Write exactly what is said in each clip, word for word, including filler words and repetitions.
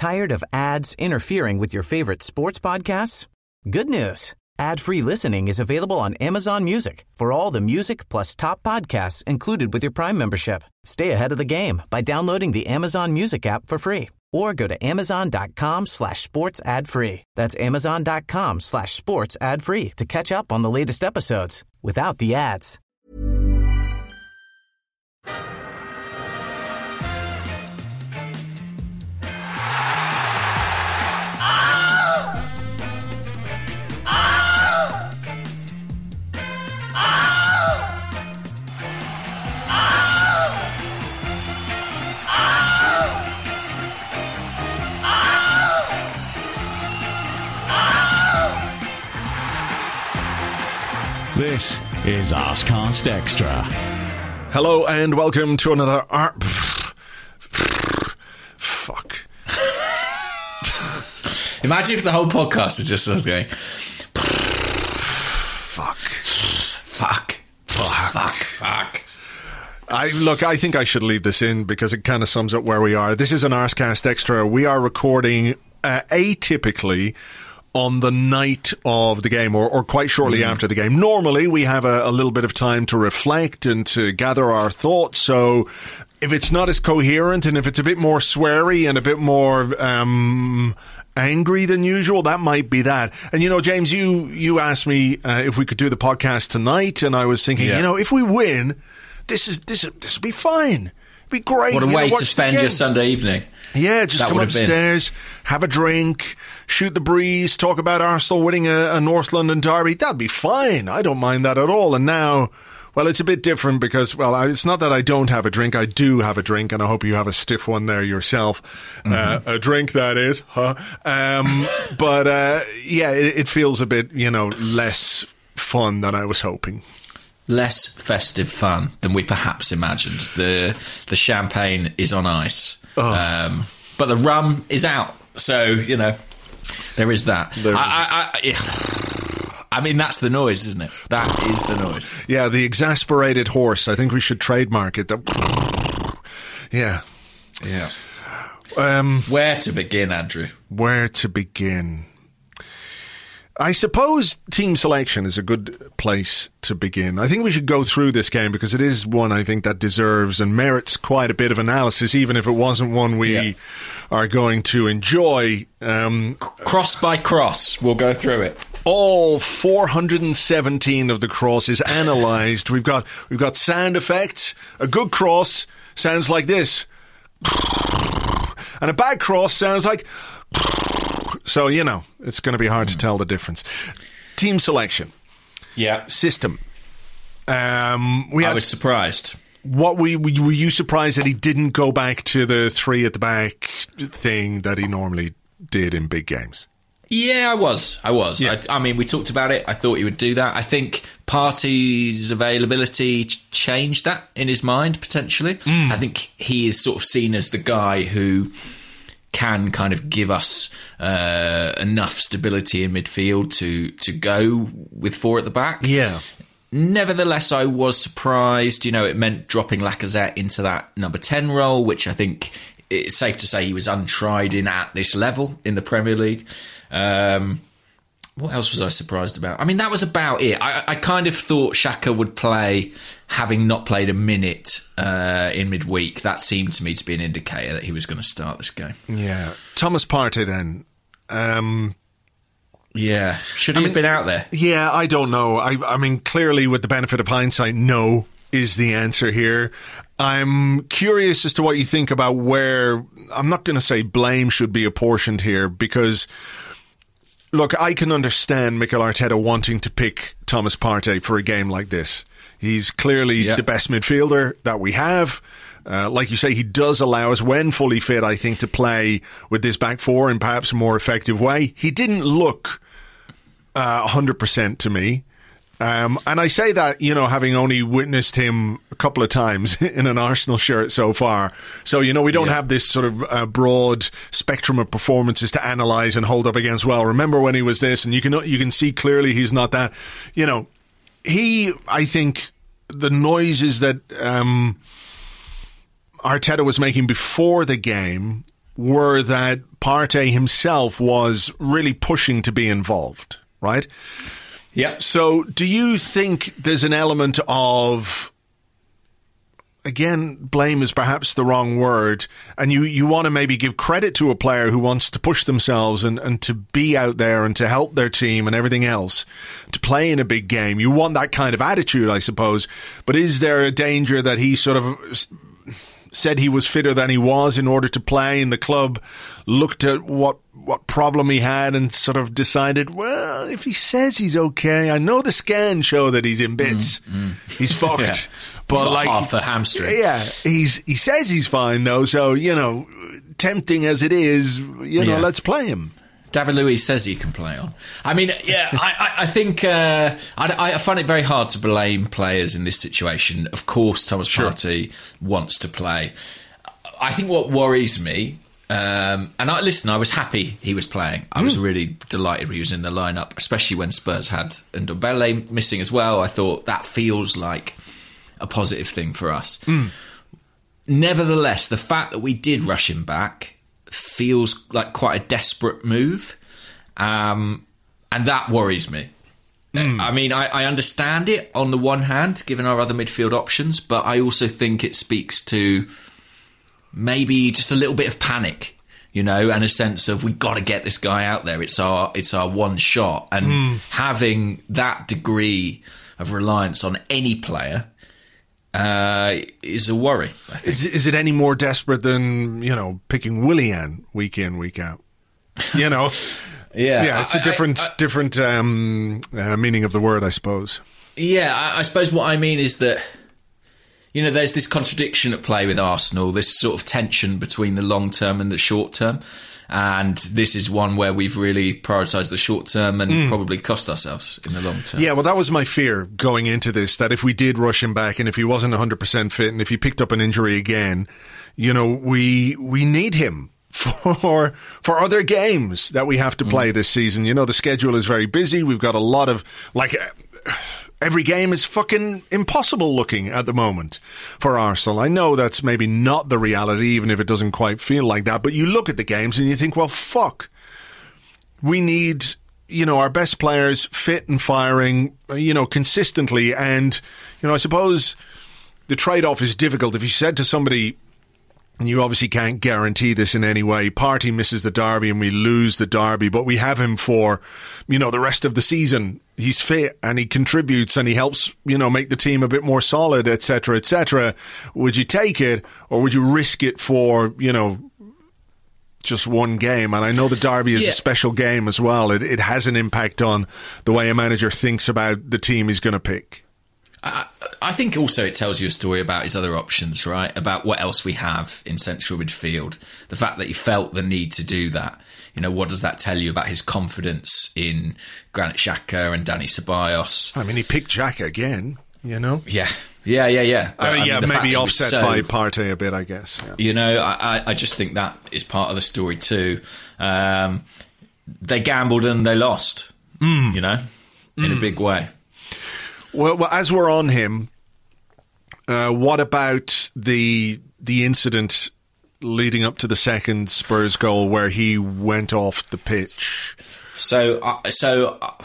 Tired of ads interfering with your favorite sports podcasts? Good news. Ad-free listening is available on Amazon Music for all the music plus top podcasts included with your Prime membership. Stay ahead of the game by downloading the Amazon Music app for free or go to amazon.com slash sports ad free. That's amazon.com slash sports ad free to catch up on the latest episodes without the ads. This is Arsecast Extra. Hello and welcome to another Ar- Fuck. Imagine if the whole podcast is just us going Fuck. Fuck. Fuck. Fuck. Fuck. I look, I think I should leave this in because it kind of sums up where we are. This is an Arsecast Extra. We are recording uh, atypically on the night of the game, or, or quite shortly mm. after the game. Normally, we have a, a little bit of time to reflect and to gather our thoughts, so if it's not as coherent and if it's a bit more sweary and a bit more um, angry than usual, that might be that. And, you know, James, you, you asked me uh, if we could do the podcast tonight, and I was thinking, yeah. you know, if we win, this is this this will be fine. It'd be great. What a you way know, to spend your Sunday evening. Yeah, just that come upstairs, have a drink, shoot the breeze, talk about Arsenal winning a, a North London derby. That'd be fine. I don't mind that at all. And now, well, it's a bit different because, well, it's not that I don't have a drink. I do have a drink, and I hope you have a stiff one there yourself. Mm-hmm. Uh, a drink, that is. Huh? Um, but, uh, yeah, it, it feels a bit, you know, less fun than I was hoping. Less festive fun than we perhaps imagined. The the champagne is on ice, oh. um, but the rum is out. So, you know, there is that. There I, I, I, I mean, that's the noise, isn't it? That is the noise. Yeah, the exasperated horse. I think we should trademark it. The yeah, yeah. Um, where to begin, Andrew? Where to begin? I suppose team selection is a good place to begin. I think we should go through this game because it is one I think that deserves and merits quite a bit of analysis, even if it wasn't one we yeah. are going to enjoy. Um, cross by cross, we'll go through it. All four hundred seventeen of the crosses analysed. We've got we've got sound effects. A good cross sounds like this, and a bad cross sounds like. So, you know, it's going to be hard mm. to tell the difference. Team selection. Yeah. System. Um, we I had, was surprised. What we, were you surprised that he didn't go back to the three at the back thing that he normally did in big games? Yeah, I was. I was. Yeah. I, I mean, we talked about it. I thought he would do that. I think Partey's availability ch- changed that in his mind, potentially. Mm. I think he is sort of seen as the guy who can kind of give us uh, enough stability in midfield to to go with four at the back. Yeah. Nevertheless, I was surprised. You know, it meant dropping Lacazette into that number ten role, which I think it's safe to say he was untried in at this level in the Premier League. Um, what else was I surprised about? I mean, that was about it. I, I kind of thought Xhaka would play, having not played a minute uh, in midweek. That seemed to me to be an indicator that he was going to start this game. Yeah. Thomas Partey then. Um, yeah. Should he I mean, have been out there? Yeah, I don't know. I, I mean, clearly with the benefit of hindsight, no is the answer here. I'm curious as to what you think about where, I'm not going to say blame should be apportioned here because... Look, I can understand Mikel Arteta wanting to pick Thomas Partey for a game like this. He's clearly yeah. the best midfielder that we have. Uh, like you say, he does allow us, when fully fit, I think, to play with this back four in perhaps a more effective way. He didn't look uh, one hundred percent to me. Um, and I say that, you know, having only witnessed him a couple of times in an Arsenal shirt so far. So, you know, we don't yeah. have this sort of uh, broad spectrum of performances to analyse and hold up against. Well, remember when he was this, and you can you can see clearly he's not that. You know, he, I think, the noises that um, Arteta was making before the game were that Partey himself was really pushing to be involved, right? Yeah. So do you think there's an element of, again, blame is perhaps the wrong word, and you, you want to maybe give credit to a player who wants to push themselves and, and to be out there and to help their team and everything else, to play in a big game. You want that kind of attitude, I suppose. But is there a danger that he sort of said he was fitter than he was in order to play, and the club looked at what what problem he had and sort of decided, well, if he says he's okay, I know the scans show that he's in bits, mm, mm. he's fucked. Yeah. But he's got like half a hamstring. Yeah, he's he says he's fine though, so you know, tempting as it is, you know, yeah. let's play him. David Luiz says he can play on. I mean, yeah, I, I think uh, I, I find it very hard to blame players in this situation. Of course, Thomas Sure. Partey wants to play. I think what worries me, um, and I, listen, I was happy he was playing. I mm. was really delighted he was in the lineup, especially when Spurs had Ndombele missing as well. I thought that feels like a positive thing for us. Mm. Nevertheless, the fact that we did rush him back feels like quite a desperate move, um, and that worries me. Mm. I mean, I, I understand it on the one hand, given our other midfield options, but I also think it speaks to maybe just a little bit of panic, you know, and a sense of we've got to get this guy out there. It's our it's our one shot, and mm. having that degree of reliance on any player Uh, is a worry, I think. Is, is it any more desperate than, you know, picking Willian week in, week out? You know? yeah. Yeah, it's a different I, I, different um, uh, meaning of the word, I suppose. Yeah, I, I suppose what I mean is that, you know, there's this contradiction at play with Arsenal, this sort of tension between the long term and the short term. And this is one where we've really prioritised the short term and mm. probably cost ourselves in the long term. Yeah, well, that was my fear going into this, that if we did rush him back and if he wasn't one hundred percent fit and if he picked up an injury again, you know, we we need him for for other games that we have to play mm. this season. You know, the schedule is very busy. We've got a lot of, like... Every game is fucking impossible looking at the moment for Arsenal. I know that's maybe not the reality, even if it doesn't quite feel like that. But you look at the games and you think, well, fuck. We need, you know, our best players fit and firing, you know, consistently. And, you know, I suppose the trade-off is difficult. If you said to somebody, and you obviously can't guarantee this in any way, Partey misses the derby and we lose the derby, but we have him for, you know, the rest of the season. He's fit and he contributes and he helps, you know, make the team a bit more solid, et cetera, et cetera. Would you take it, or would you risk it for, you know, just one game? And I know the derby is yeah. a special game as well. It, it has an impact on the way a manager thinks about the team he's going to pick. I, I think also it tells you a story about his other options, right? About what else we have in central midfield. The fact that he felt the need to do that. You know, what does that tell you about his confidence in Granit Xhaka and Dani Ceballos? I mean, he picked Xhaka again, you know? Yeah, yeah, yeah, yeah. But, uh, yeah, I mean, maybe offset so, by Partey a bit, I guess. Yeah. You know, I, I just think that is part of the story too. Um, they gambled and they lost, mm. you know, in mm. a big way. Well, well, as we're on him, uh, what about the the incident leading up to the second Spurs goal where he went off the pitch? So, uh, so uh,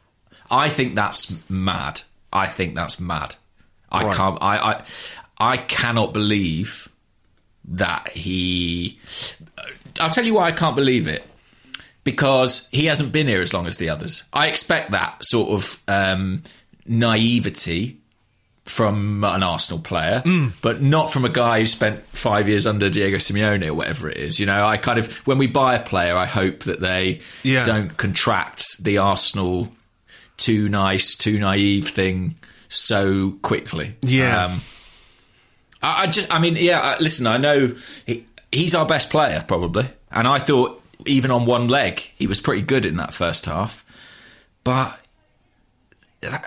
I think that's mad. I think that's mad. I right. can't. I, I I cannot believe that he. I'll tell you why I can't believe it. Because he hasn't been here as long as the others. I expect that sort of um, naivety from an Arsenal player, mm. but not from a guy who spent five years under Diego Simeone or whatever it is. You know, I kind of, when we buy a player, I hope that they yeah. don't contract the Arsenal too nice, too naive thing so quickly. Yeah. Um, I, I just, I mean, yeah, listen, I know he, he's our best player probably. And I thought even on one leg, he was pretty good in that first half. But I,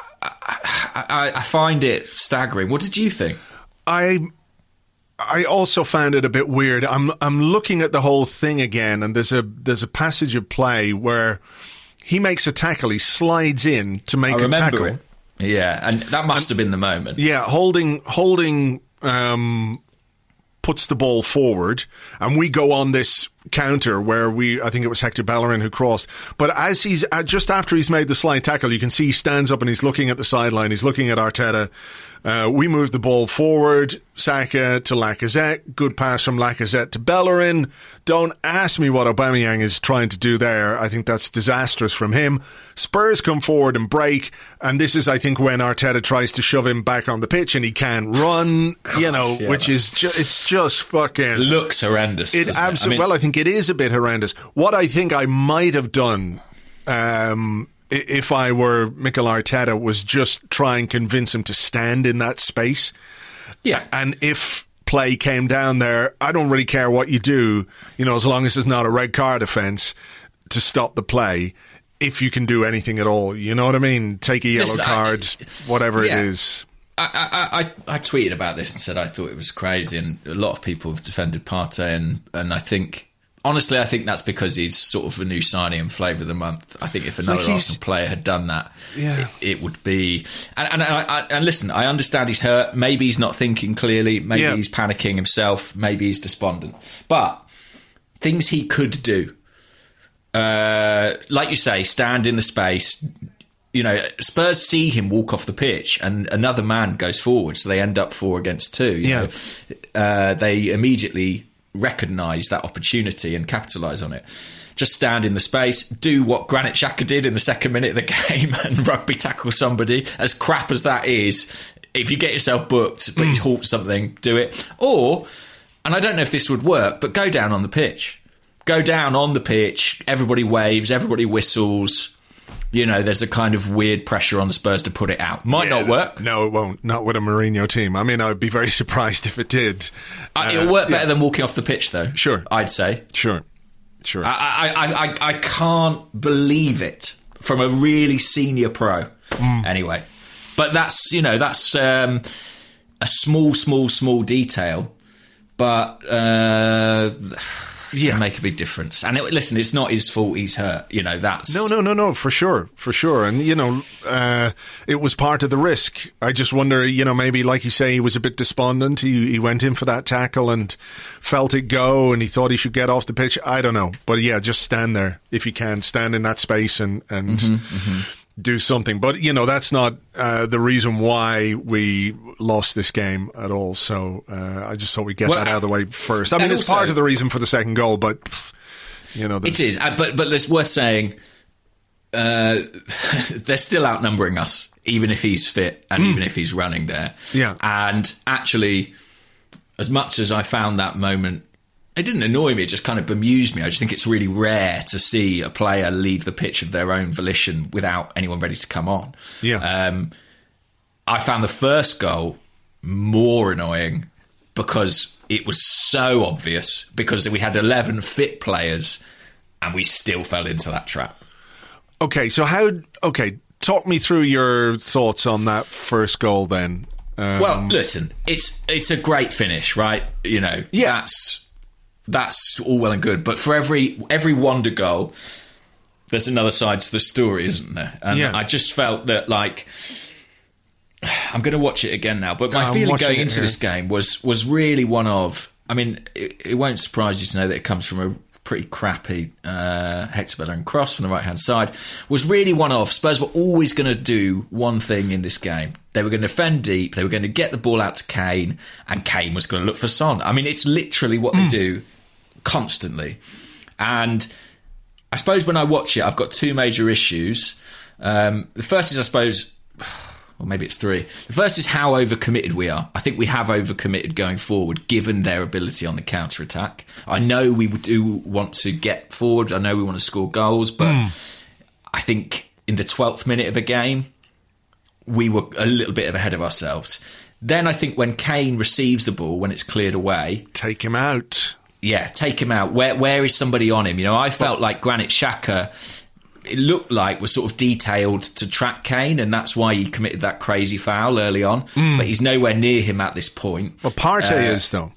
I, I find it staggering. What did you think? I I also found it a bit weird. I'm I'm looking at the whole thing again, and there's a there's a passage of play where he makes a tackle. He slides in to make I a tackle. It. Yeah, and that must and, have been the moment. Yeah, holding holding um, puts the ball forward, and we go on this counter where we, I think it was Hector Bellerin who crossed. But as he's, uh, just after he's made the slide tackle, you can see he stands up and he's looking at the sideline. He's looking at Arteta. Uh, we move the ball forward, Saka to Lacazette, good pass from Lacazette to Bellerin. Don't ask me what Aubameyang is trying to do there. I think that's disastrous from him. Spurs come forward and break, and this is, I think, when Arteta tries to shove him back on the pitch and he can't run, God, you know, yeah, which is ju- it's just fucking... Looks horrendous, It absolutely. I mean, well, I think it is a bit horrendous. What I think I might have done... Um, if I were Mikel Arteta, was just try and convince him to stand in that space. Yeah. And if play came down there, I don't really care what you do, you know, as long as it's not a red card offence to stop the play, if you can do anything at all. You know what I mean? Take a yellow Listen, card, I, whatever yeah. it is. I, I, I, I tweeted about this and said I thought it was crazy, and a lot of people have defended Partey, and, and I think... Honestly, I think that's because he's sort of a new signing and flavour of the month. I think if another like Arsenal player had done that, yeah. it, it would be... And, and, I, I, and listen, I understand he's hurt. Maybe he's not thinking clearly. Maybe yeah. he's panicking himself. Maybe he's despondent. But things he could do, uh, like you say, stand in the space. You know, Spurs see him walk off the pitch and another man goes forward, so they end up four against two. You yeah. know? Uh, they immediately... recognise that opportunity and capitalise on it. Just stand in the space, do what Granit Xhaka did in the second minute of the game and rugby tackle somebody. As crap as that is, if you get yourself booked but you halt something, do it. Or, and I don't know if this would work, but go down on the pitch. Go down on the pitch, everybody waves, everybody whistles. You know, there's a kind of weird pressure on Spurs to put it out. Might yeah, not work. No, it won't. Not with a Mourinho team. I mean, I would be very surprised if it did. Uh, It'll work better yeah. than walking off the pitch, though. Sure. I'd say. Sure. Sure. I, I, I, I, I can't believe it from a really senior pro. Mm. Anyway. But that's, you know, that's um, a small, small, small detail. But... Uh, Yeah, make a big difference. And it, listen, it's not his fault he's hurt. You know, that's... No, no, no, no, for sure, for sure. And, you know, uh, it was part of the risk. I just wonder, you know, maybe, like you say, he was a bit despondent. He, he went in for that tackle and felt it go and he thought he should get off the pitch. I don't know. But, yeah, just stand there if you can. Stand in that space and... and mm-hmm, mm-hmm. do something. But, you know, that's not uh, the reason why we lost this game at all. So uh, I just thought we'd get well, that out of the way first. I mean, it's also part of the reason for the second goal, but, you know... It is, uh, but, but it's worth saying uh, they're still outnumbering us, even if he's fit and mm. even if he's running there. Yeah. And actually, as much as I found that moment... It didn't annoy me, it just kind of bemused me. I just think it's really rare to see a player leave the pitch of their own volition without anyone ready to come on. Yeah. Um, I found the first goal more annoying because it was so obvious, because we had eleven fit players and we still fell into that trap. Okay, so how... Okay, talk me through your thoughts on that first goal then. Um, well, listen, it's it's a great finish, right? You know, yeah. that's... That's all well and good, but for every every wonder goal, there's another side to the story, isn't there? And yeah. I just felt that, like, I'm going to watch it again now, but my I'm feeling going into here. this game was was really one of, I mean, it, it won't surprise you to know that it comes from a pretty crappy uh, Hector Bellerin cross from the right-hand side, was really one of, Spurs were always going to do one thing in this game. They were going to defend deep, they were going to get the ball out to Kane, and Kane was going to look for Son. I mean, it's literally what mm. they do constantly. And I suppose when I watch it, I've got two major issues. Um, the first is, I suppose, or maybe it's three. The first is how overcommitted we are. I think we have overcommitted going forward, given their ability on the counter-attack. I know we do want to get forward. I know we want to score goals, but mm. I think in the twelfth minute of a game, we were a little bit ahead of ourselves. Then I think when Kane receives the ball, when it's cleared away... Take him out. Yeah, take him out. Where Where is somebody on him? You know, I felt like Granit Xhaka, it looked like, was sort of detailed to track Kane, and that's why he committed that crazy foul early on. Mm. But he's nowhere near him at this point. Well, Partey uh, is, though.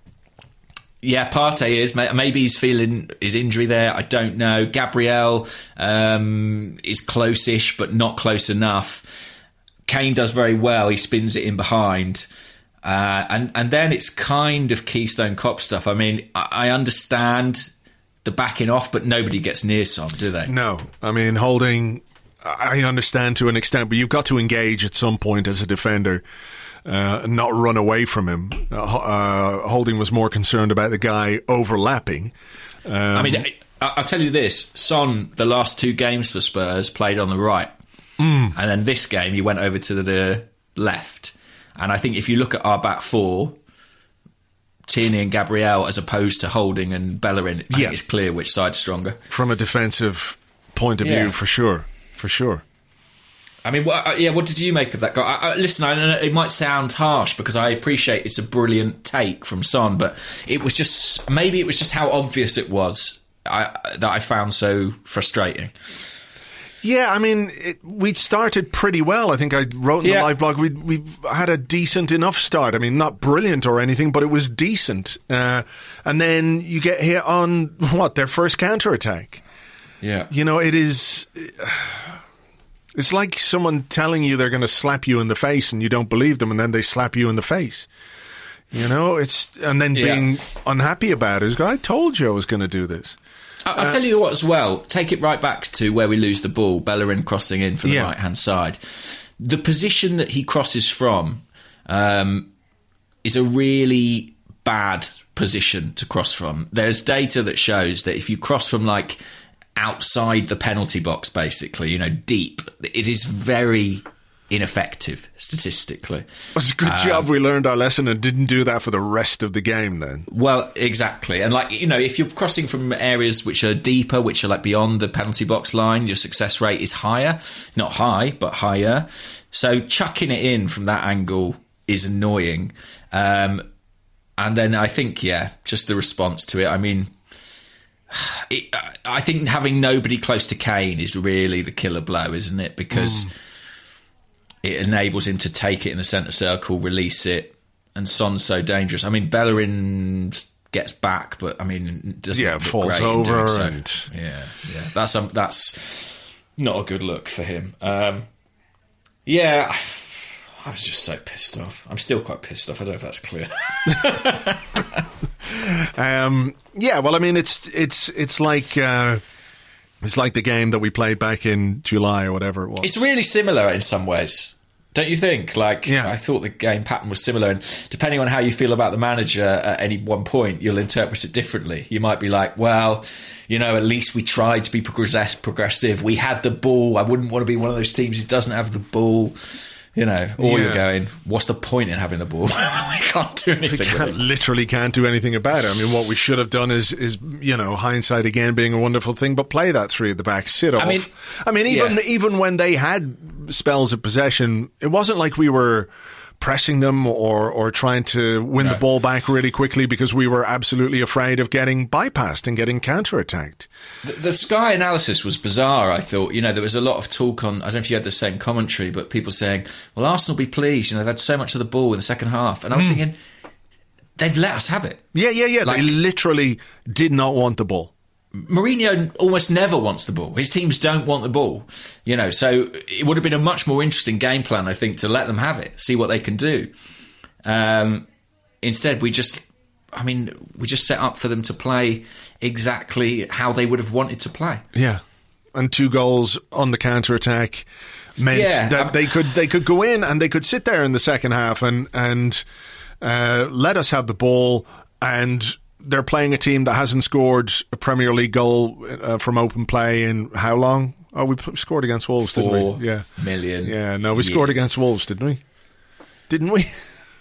Yeah, Partey is. Maybe he's feeling his injury there. I don't know. Gabriel um, is close-ish, but not close enough. Kane does very well. He spins it in behind. Uh, and, and then it's kind of Keystone Cop stuff. I mean, I, I understand the backing off, but nobody gets near Son, do they? No. I mean, Holding, I understand to an extent, but you've got to engage at some point as a defender uh, and not run away from him. Uh, uh, Holding was more concerned about the guy overlapping. Um, I mean, I, I'll tell you this. Son, the last two games for Spurs, played on the right. Mm. And then this game, he went over to the, the left. And I think if you look at our back four, Tierney and Gabriel, as opposed to Holding and Bellerin, I yeah. think it's clear which side's stronger. From a defensive point of yeah. view, for sure. For sure. I mean, what, yeah, what did you make of that guy? I, I, listen, I know it might sound harsh because I appreciate it's a brilliant take from Son, but it was just, maybe it was just how obvious it was I, that I found so frustrating. Yeah, I mean, it, we'd started pretty well. I think I wrote in yeah. the live blog, we we had a decent enough start. I mean, not brilliant or anything, but it was decent. Uh, and then you get hit on, what, their first counter-attack. Yeah. You know, it is... It's like someone telling you they're going to slap you in the face and you don't believe them, and then they slap you in the face. You know, it's... And then being yeah. unhappy about it. I told you I was going to do this. I'll uh, tell you what as well, take it right back to where we lose the ball, Bellerin crossing in for the yeah. right-hand side. The position that he crosses from um, is a really bad position to cross from. There's data that shows that if you cross from, like, outside the penalty box, basically, you know, deep, it is very ineffective statistically. It's a good um, job we learned our lesson and didn't do that for the rest of the game then. Well, exactly. And like, you know, if you're crossing from areas which are deeper, which are like beyond the penalty box line, your success rate is higher. Not high, but higher. So chucking it in from that angle is annoying. Um, and then I think, yeah, just the response to it. I mean, it, I think having nobody close to Kane is really the killer blow, isn't it? Because... Mm. It enables him to take it in the centre circle, release it, and Son's so dangerous. I mean, Bellerin gets back, but I mean, doesn't yeah, look falls great over, so. and yeah, yeah, that's um, that's not a good look for him. Um, yeah, I was just so pissed off. I'm still quite pissed off. I don't know if that's clear. um, yeah, well, I mean, it's it's it's like. Uh, It's like the game that we played back in July or whatever it was. It's really similar in some ways, don't you think? Like, yeah. I thought the game pattern was similar, and depending on how you feel about the manager at any one point, you'll interpret it differently. You might be like, well, you know, at least we tried to be progress- progressive. We had the ball. I wouldn't want to be one of those teams who doesn't have the ball. You know, or yeah. you're going, what's the point in having the ball? We can't do anything. We can't, with it. literally can't do anything about it. I mean, what we should have done is, is you know, hindsight again being a wonderful thing, but play that three at the back, sit off. I mean, I mean even yeah. even when they had spells of possession, it wasn't like we were pressing them or, or trying to win no. the ball back really quickly because we were absolutely afraid of getting bypassed and getting counter-attacked. The, the Sky analysis was bizarre, I thought. You know, there was a lot of talk on, I don't know if you had the same commentary, but people saying, well, Arsenal will be pleased, you know, they've had so much of the ball in the second half. And I was mm. thinking, they've let us have it. Yeah, yeah, yeah. Like, they literally did not want the ball. Mourinho almost never wants the ball. His teams don't want the ball, you know. So it would have been a much more interesting game plan, I think, to let them have it, see what they can do. Um, instead, we just, I mean, we just set up for them to play exactly how they would have wanted to play. Yeah, and two goals on the counter attack meant yeah, that I'm, they could they could go in and they could sit there in the second half and and uh, let us have the ball and. They're playing a team that hasn't scored a Premier League goal uh, from open play in how long? Oh, we scored against Wolves, Four didn't we? Yeah, million. Yeah, no, we years. scored against Wolves, didn't we? Didn't we?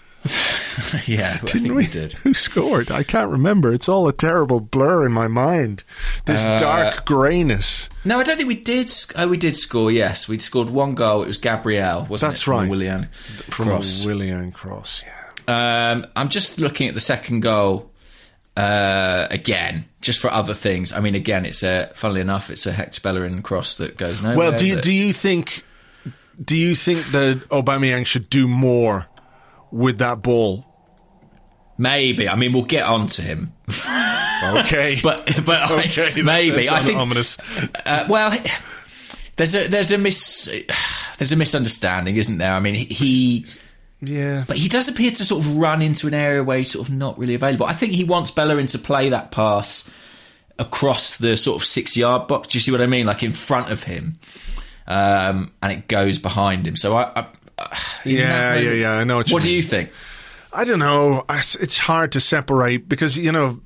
yeah, didn't I think we? we did. Who scored? I can't remember. It's all a terrible blur in my mind. This uh, dark greyness. No, I don't think we did. Oh, we did score. Yes, we'd scored one goal. It was Gabriel, wasn't That's it? right. From Willian from Cross. Willian Cross. Yeah. Um, I'm just looking at the second goal. Uh, again, just for other things. I mean, again, it's a. Funnily enough, it's a Hector Bellerin cross that goes nowhere. Well, do you do you think do you think that Aubameyang should do more with that ball? Maybe. I mean, we'll get on to him. Okay, but but okay, I, maybe that's, that's I think. Ominous. Uh, well, there's a there's a mis there's a misunderstanding, isn't there? I mean, he Yeah. But he does appear to sort of run into an area where he's sort of not really available. I think he wants Bellerin to play that pass across the sort of six-yard box. Do you see what I mean? Like in front of him. Um, and it goes behind him. So, I... I, I yeah, yeah, yeah, I know what you What mean. do you think? I don't know. It's, it's hard to separate because, you know,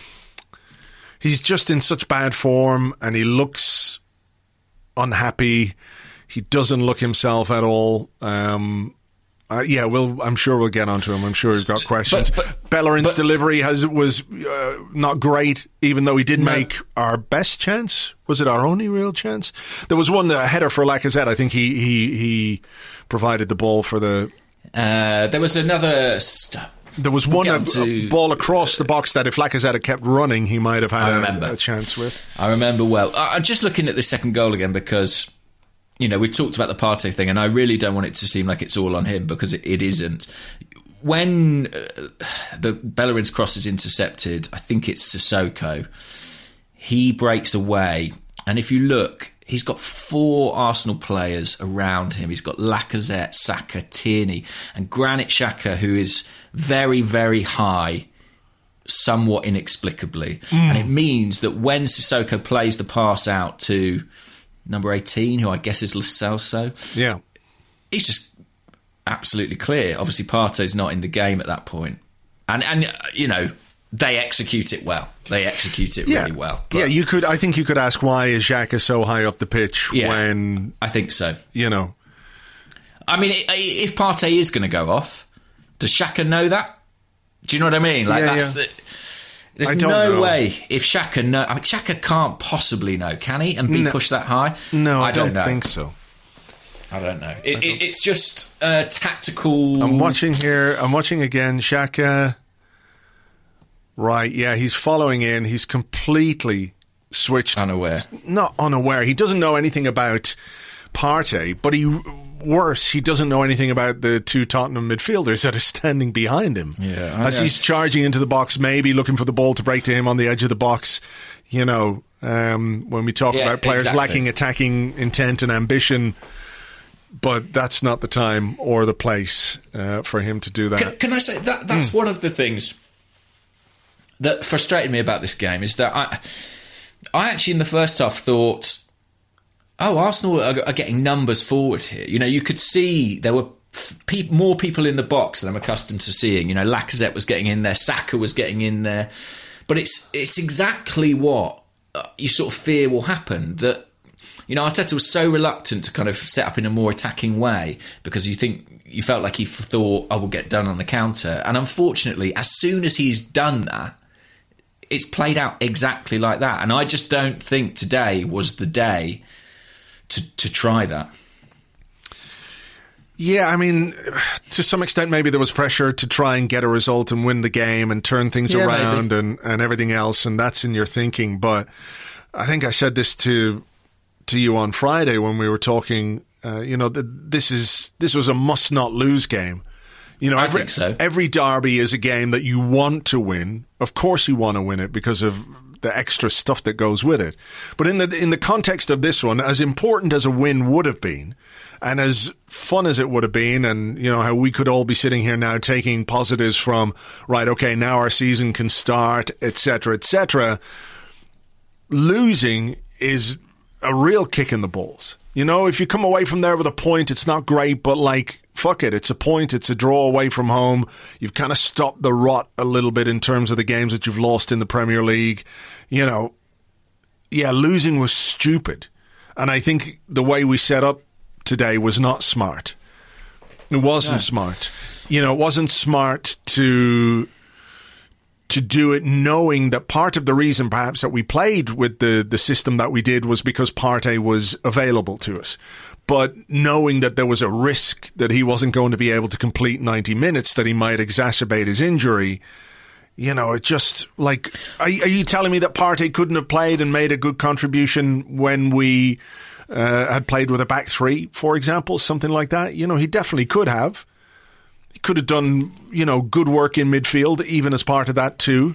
he's just in such bad form and he looks unhappy. He doesn't look himself at all. Um, uh, yeah, we'll, I'm sure we'll get onto him. I'm sure he's got questions. But, but, Bellerin's but, delivery has was uh, not great, even though he did no. make our best chance. Was it our only real chance? There was one uh, header for Lacazette. I think he he he provided the ball for the... Uh, there was another... St- There was we'll one a, to, a ball across the box that if Lacazette had kept running, he might have had a, a chance with. I remember well. I, I'm just looking at the second goal again because, you know, we talked about the Partey thing and I really don't want it to seem like it's all on him because it, it isn't. When uh, the Bellerin's cross is intercepted, I think it's Sissoko, he breaks away. And if you look, he's got four Arsenal players around him. He's got Lacazette, Saka, Tierney, and Granit Xhaka, who is very, very high, somewhat inexplicably. Mm. And it means that when Sissoko plays the pass out to number eighteen, who I guess is Lo Celso, yeah, he's just absolutely clear. Obviously, Partey's not in the game at that point. And, and you know, they execute it well. They execute it yeah. really well. But yeah, you could. I think you could ask why is Xhaka so high up the pitch yeah, when... I think so. You know. I mean, if Partey is going to go off, does Xhaka know that? Do you know what I mean? Like yeah, that's yeah. The, there's I no don't know. way if Xhaka know. I mean, Xhaka can't possibly know, can he? And be no. pushed that high? No, I, I don't, don't know. think so. I don't know. It, don't. It, it's just uh, tactical. I'm watching here. I'm watching again. Xhaka. Right, yeah, he's following in. He's completely switched. Unaware. Not unaware. He doesn't know anything about Partey, but he worse, he doesn't know anything about the two Tottenham midfielders that are standing behind him. Yeah, As yeah. he's charging into the box, maybe looking for the ball to break to him on the edge of the box. You know, um, when we talk yeah, about players exactly. lacking attacking intent and ambition, but that's not the time or the place uh, for him to do that. Can, can I say that that's mm. one of the things that frustrated me about this game is that I, I actually in the first half thought, oh, Arsenal are, are getting numbers forward here. You know, you could see there were pe- more people in the box than I'm accustomed to seeing. You know, Lacazette was getting in there, Saka was getting in there, but it's it's exactly what you sort of fear will happen. That you know, Arteta was so reluctant to kind of set up in a more attacking way because you think you felt like he thought, "I will get done on the counter," and unfortunately, as soon as he's done that, it's played out exactly like that. And I just don't think today was the day to to try that. Yeah, I mean, to some extent, maybe there was pressure to try and get a result and win the game and turn things yeah, around and, and everything else, and that's in your thinking. But I think I said this to to you on Friday when we were talking. Uh, you know, th- this is this was a must not lose game. You know, I every, think so. every derby is a game that you want to win. Of course, you want to win it because of the extra stuff that goes with it. But in the in the context of this one, as important as a win would have been, and as fun as it would have been, and you know how we could all be sitting here now taking positives from right, okay, now our season can start, et cetera, et cetera. Losing is a real kick in the balls. You know, if you come away from there with a point, it's not great, but like, fuck it, it's a point, it's a draw away from home. You've kind of stopped the rot a little bit in terms of the games that you've lost in the Premier League. You know, yeah, losing was stupid. And I think the way we set up today was not smart. It wasn't no. smart. You know, it wasn't smart to... to do it knowing that part of the reason perhaps that we played with the, the system that we did was because Partey was available to us. But knowing that there was a risk that he wasn't going to be able to complete ninety minutes, that he might exacerbate his injury, you know, it just, like, are, are you telling me that Partey couldn't have played and made a good contribution when we uh, had played with a back three, for example, something like that? You know, he definitely could have. He could have done, you know, good work in midfield, even as part of that too.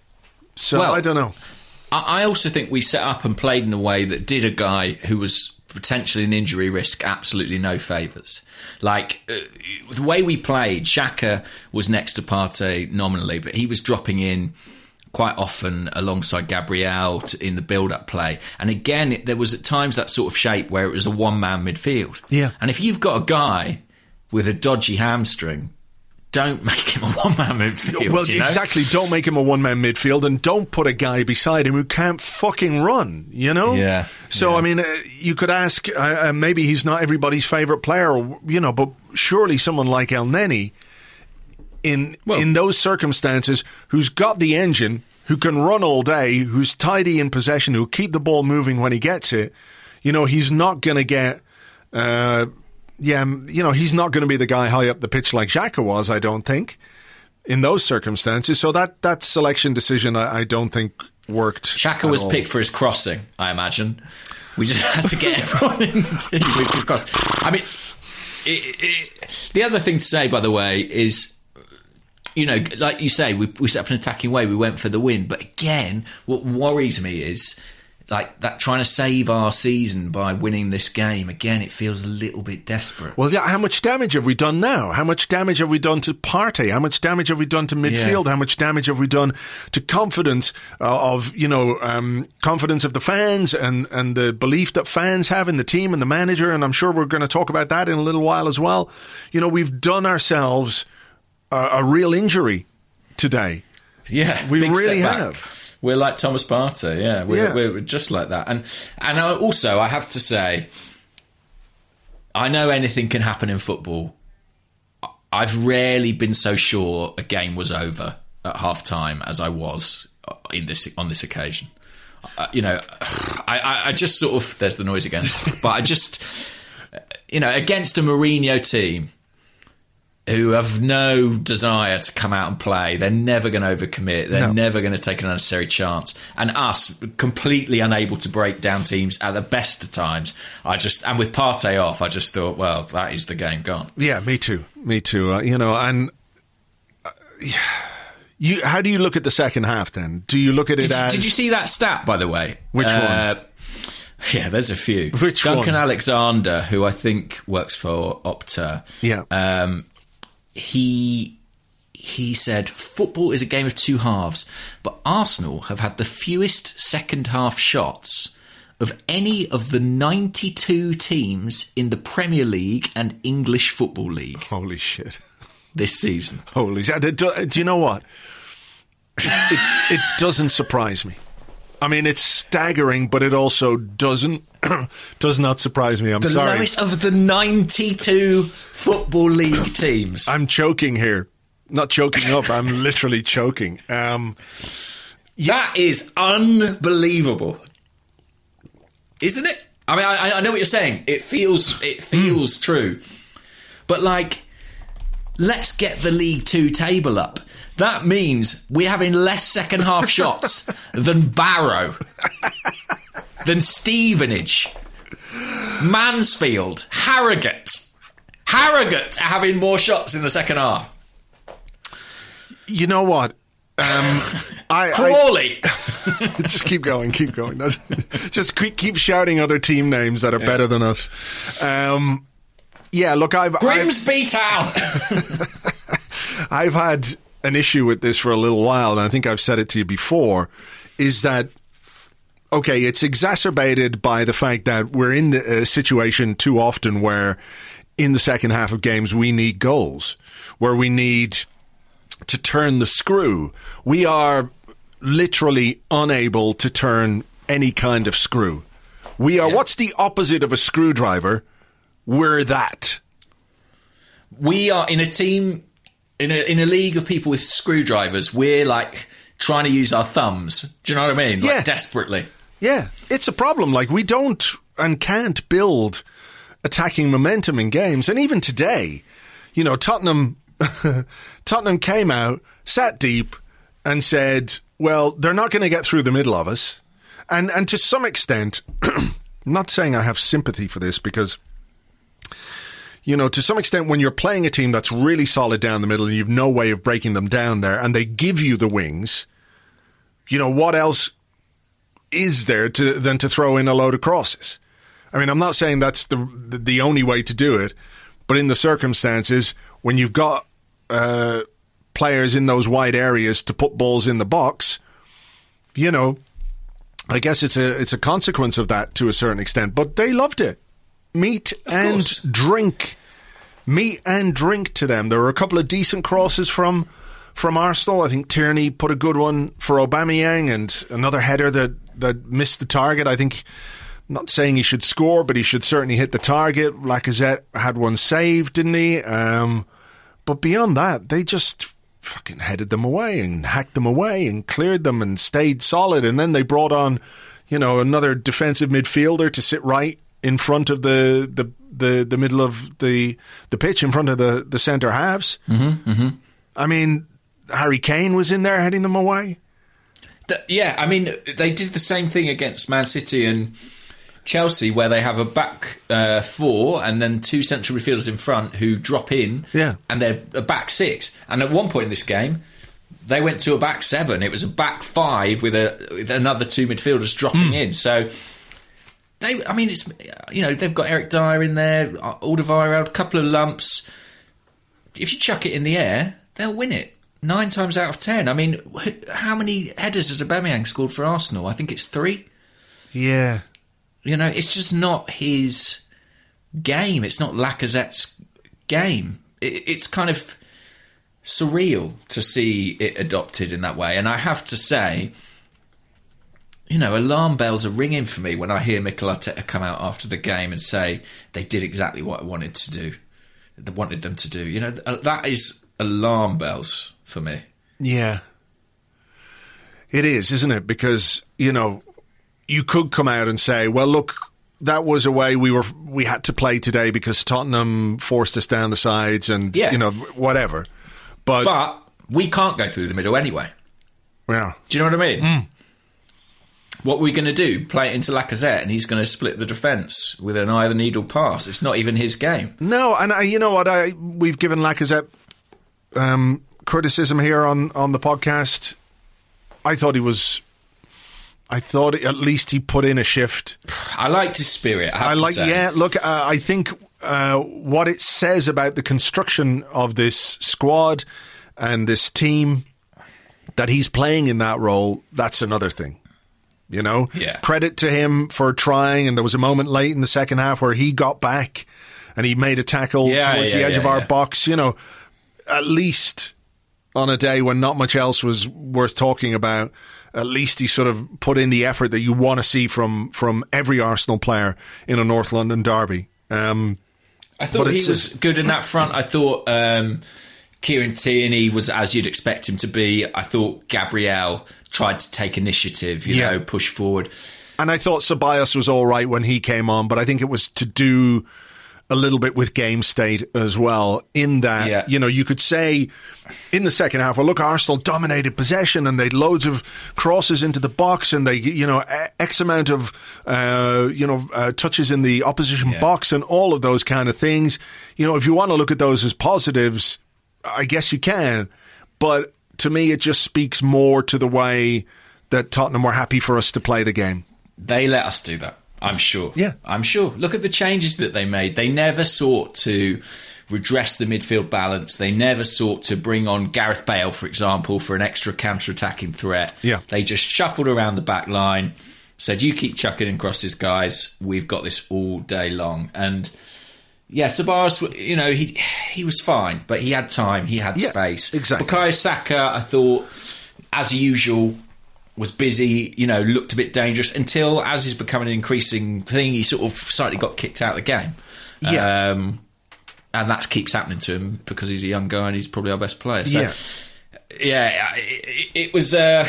So, well, I don't know. I also think we set up and played in a way that did a guy who was potentially an injury risk absolutely no favours. Like, uh, the way we played, Xhaka was next to Partey nominally, but he was dropping in quite often alongside Gabriel to, in the build-up play. And again, it, there was at times that sort of shape where it was a one-man midfield. Yeah. And if you've got a guy with a dodgy hamstring, don't make him a one-man midfield. Well, you know? exactly. Don't make him a one-man midfield, and don't put a guy beside him who can't fucking run, you know? Yeah. So, yeah. I mean, uh, you could ask, uh, uh, maybe he's not everybody's favourite player, or, you know, but surely someone like El Neni, in well, in those circumstances, who's got the engine, who can run all day, who's tidy in possession, who'll keep the ball moving when he gets it, you know, he's not going to get... Uh, Yeah, you know, he's not going to be the guy high up the pitch like Xhaka was, I don't think, in those circumstances. So that, that selection decision, I, I don't think worked. Xhaka was all. picked for his crossing, I imagine. We just had to get everyone in the team who could cross. I mean, it, it, the other thing to say, by the way, is, you know, like you say, we, we set up an attacking way, we went for the win. But again, what worries me is, like, that trying to save our season by winning this game, again, it feels a little bit desperate. Well, yeah, how much damage have we done now? How much damage have we done to Partey? How much damage have we done to midfield? Yeah. How much damage have we done to confidence uh, of, you know, um, confidence of the fans and, and the belief that fans have in the team and the manager? And I'm sure we're going to talk about that in a little while as well. You know, we've done ourselves a, a real injury today. Yeah, we really setback. have. We're like Thomas Partey, yeah. We're, yeah. we're just like that. And and also, I have to say, I know anything can happen in football. I've rarely been so sure a game was over at half-time as I was in this on this occasion. Uh, you know, I, I just sort of... There's the noise again. But I just... You know, against a Mourinho team who have no desire to come out and play. They're never going to overcommit. They're no. never going to take an unnecessary chance. And us, completely unable to break down teams at the best of times. I just, and with Partey off, I just thought, well, that is the game gone. Yeah, me too. Me too. Uh, you know, and uh, you, how do you look at the second half then? Do you look at it did, as... Did you see that stat, by the way? Which uh, one? Yeah, there's a few. Which Duncan one? Alexander, who I think works for Opta. Yeah. Um, He he said, football is a game of two halves, but Arsenal have had the fewest second half shots of any of the ninety-two teams in the Premier League and English Football League. Holy shit. This season. Holy shit. Do, do you know what? It, it doesn't surprise me. I mean, it's staggering, but it also doesn't does not surprise me. I'm the sorry. The lowest of the ninety-two Football League teams. I'm choking here. Not choking up. I'm literally choking. Um, yeah. That is unbelievable, isn't it? I mean, I, I know what you're saying. It feels it feels mm. true, but like, let's get the League Two table up. That means we're having less second half shots than Barrow, than Stevenage, Mansfield, Harrogate. Harrogate are having more shots in the second half. You know what? Um, I, Crawley. I, just keep going, keep going. Just keep, keep shouting other team names that are yeah. better than us. Um, yeah, look, I've... Grimsby I've, Town. I've had an issue with this for a little while, and I think I've said it to you before, is that, okay, it's exacerbated by the fact that we're in a situation too often where in the second half of games we need goals, where we need to turn the screw. We are literally unable to turn any kind of screw. We are, yeah. What's the opposite of a screwdriver? We're that. We are in a team... In a, in a league of people with screwdrivers, we're like trying to use our thumbs. Do you know what I mean? Like, yeah. Desperately. Yeah. It's a problem. Like, we don't and can't build attacking momentum in games. And even today, you know, Tottenham, Tottenham came out, sat deep and said, well, they're not going to get through the middle of us. And, and to some extent, I'm not saying I have sympathy for this because... You know, to some extent, when you're playing a team that's really solid down the middle and you've no way of breaking them down there and they give you the wings, you know, what else is there to than to throw in a load of crosses? I mean, I'm not saying that's the the, the only way to do it, but in the circumstances, when you've got uh, players in those wide areas to put balls in the box, you know, I guess it's a it's a consequence of that to a certain extent. But they loved it. Meat Of and course. drink. Meat and drink to them. There were a couple of decent crosses from from Arsenal. I think Tierney put a good one for Aubameyang, and another header that, that missed the target. I think, I'm not saying he should score, but he should certainly hit the target. Lacazette had one saved, didn't he? Um, but beyond that, they just fucking headed them away and hacked them away and cleared them and stayed solid. And then they brought on, you know, another defensive midfielder to sit right in front of the the, the, the middle of the the pitch, in front of the, the centre halves. Mm-hmm, mm-hmm. I mean, Harry Kane was in there heading them away. The, yeah, I mean, they did the same thing against Man City and Chelsea, where they have a back uh, four and then two central midfielders in front who drop in, Yeah. and they're a back six. And at one point in this game, they went to a back seven. It was a back five with, a, with another two midfielders dropping Mm. in. So, they, I mean, it's you know they've got Eric Dyer in there, Alderweireld, a couple of lumps. If you chuck it in the air, they'll win it nine times out of ten. I mean, wh- how many headers has Aubameyang scored for Arsenal? I think it's three. Yeah. You know, it's just not his game. It's not Lacazette's game. It, it's kind of surreal to see it adopted in that way. And I have to say, you know, alarm bells are ringing for me when I hear Mikel Arteta come out after the game and say they did exactly what I wanted to do. They wanted them to do. You know, th- that is alarm bells for me. Yeah. It is, isn't it? Because, you know, you could come out and say, well, look, that was a way we were we had to play today because Tottenham forced us down the sides and, Yeah. you know, whatever. But, But we can't go through the middle anyway. well, Do you know what I mean? Mm. What we're going to do, play it into Lacazette and he's going to split the defence with an eye of the needle pass. It's not even his game. no, and I, you know what? I we've given Lacazette um, criticism here on, on the podcast. I thought he was... I thought at least he put in a shift. I liked his spirit, I have I to like, say. yeah, look, uh, I think uh, what it says about the construction of this squad and this team, that he's playing in that role, that's another thing. You know? Yeah. Credit to him for trying, and there was a moment late in the second half where he got back and he made a tackle Yeah, towards yeah, the edge yeah, of our yeah. box. You know, at least on a day when not much else was worth talking about, at least he sort of put in the effort that you want to see from, from every Arsenal player in a North London derby. Um, I thought but he it's- was good in that front. I thought um, Kieran Tierney was as you'd expect him to be. I thought Gabriel tried to take initiative, you Yeah. know, push forward. and I thought Ceballos was all right when he came on, but I think it was to do a little bit with game state as well, in that, Yeah. you know, you could say in the second half, well, look, Arsenal dominated possession and they'd loads of crosses into the box and they, you know, X amount of, uh, you know, uh, touches in the opposition Yeah. box and all of those kind of things. You know, if you want to look at those as positives, I guess you can. But to me, it just speaks more to the way that Tottenham were happy for us to play the game. They let us do that, I'm sure. Yeah. I'm sure. Look at the changes that they made. They never sought to redress the midfield balance. They never sought to bring on Gareth Bale, for example, for an extra counter-attacking threat. Yeah. They just shuffled around the back line, said, you keep chucking in crosses, guys. We've got this all day long. And yeah, Ceballos, you know, he he was fine, but he had time, he had Yeah, space. exactly. Bukayo Saka, I thought, as usual, was busy, you know, looked a bit dangerous until, as is becoming an increasing thing, he sort of slightly got kicked out of the game. Yeah. Um, and that keeps happening to him because he's a young guy and he's probably our best player. So, Yeah. yeah, it, it was... Uh,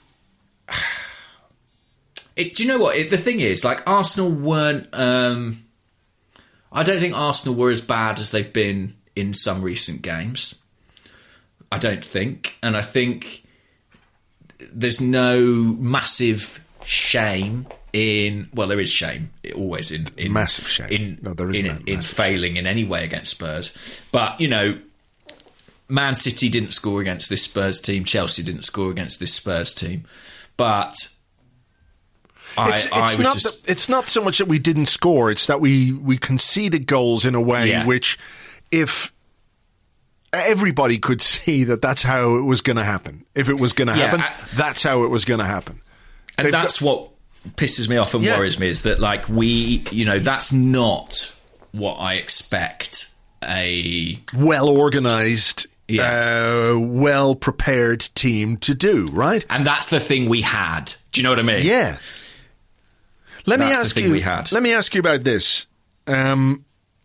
it, do you know what? It, the thing is, like, Arsenal weren't... Um, I don't think Arsenal were as bad as they've been in some recent games. I don't think. And I think there's no massive shame in... Well, there is shame, always in... in Massive shame. In, No, there is in, no in massive failing in any way against Spurs. But, you know, Man City didn't score against this Spurs team. Chelsea didn't score against this Spurs team. But I, it's, it's I was not just... that, it's not so much that we didn't score, it's that we, we conceded goals in a way yeah. which, if everybody could see that that's how it was going to happen. If it was going to yeah, happen, I, that's how it was going to happen. And They've that's got, what pisses me off and yeah. worries me, is that, like, we, you know, that's not what I expect a... well-organised, yeah. uh, well-prepared team to do, right? And that's the thing we had. Do you know what I mean? Yeah. Let that's me ask the thing you. we had. Let me ask you about this. Um,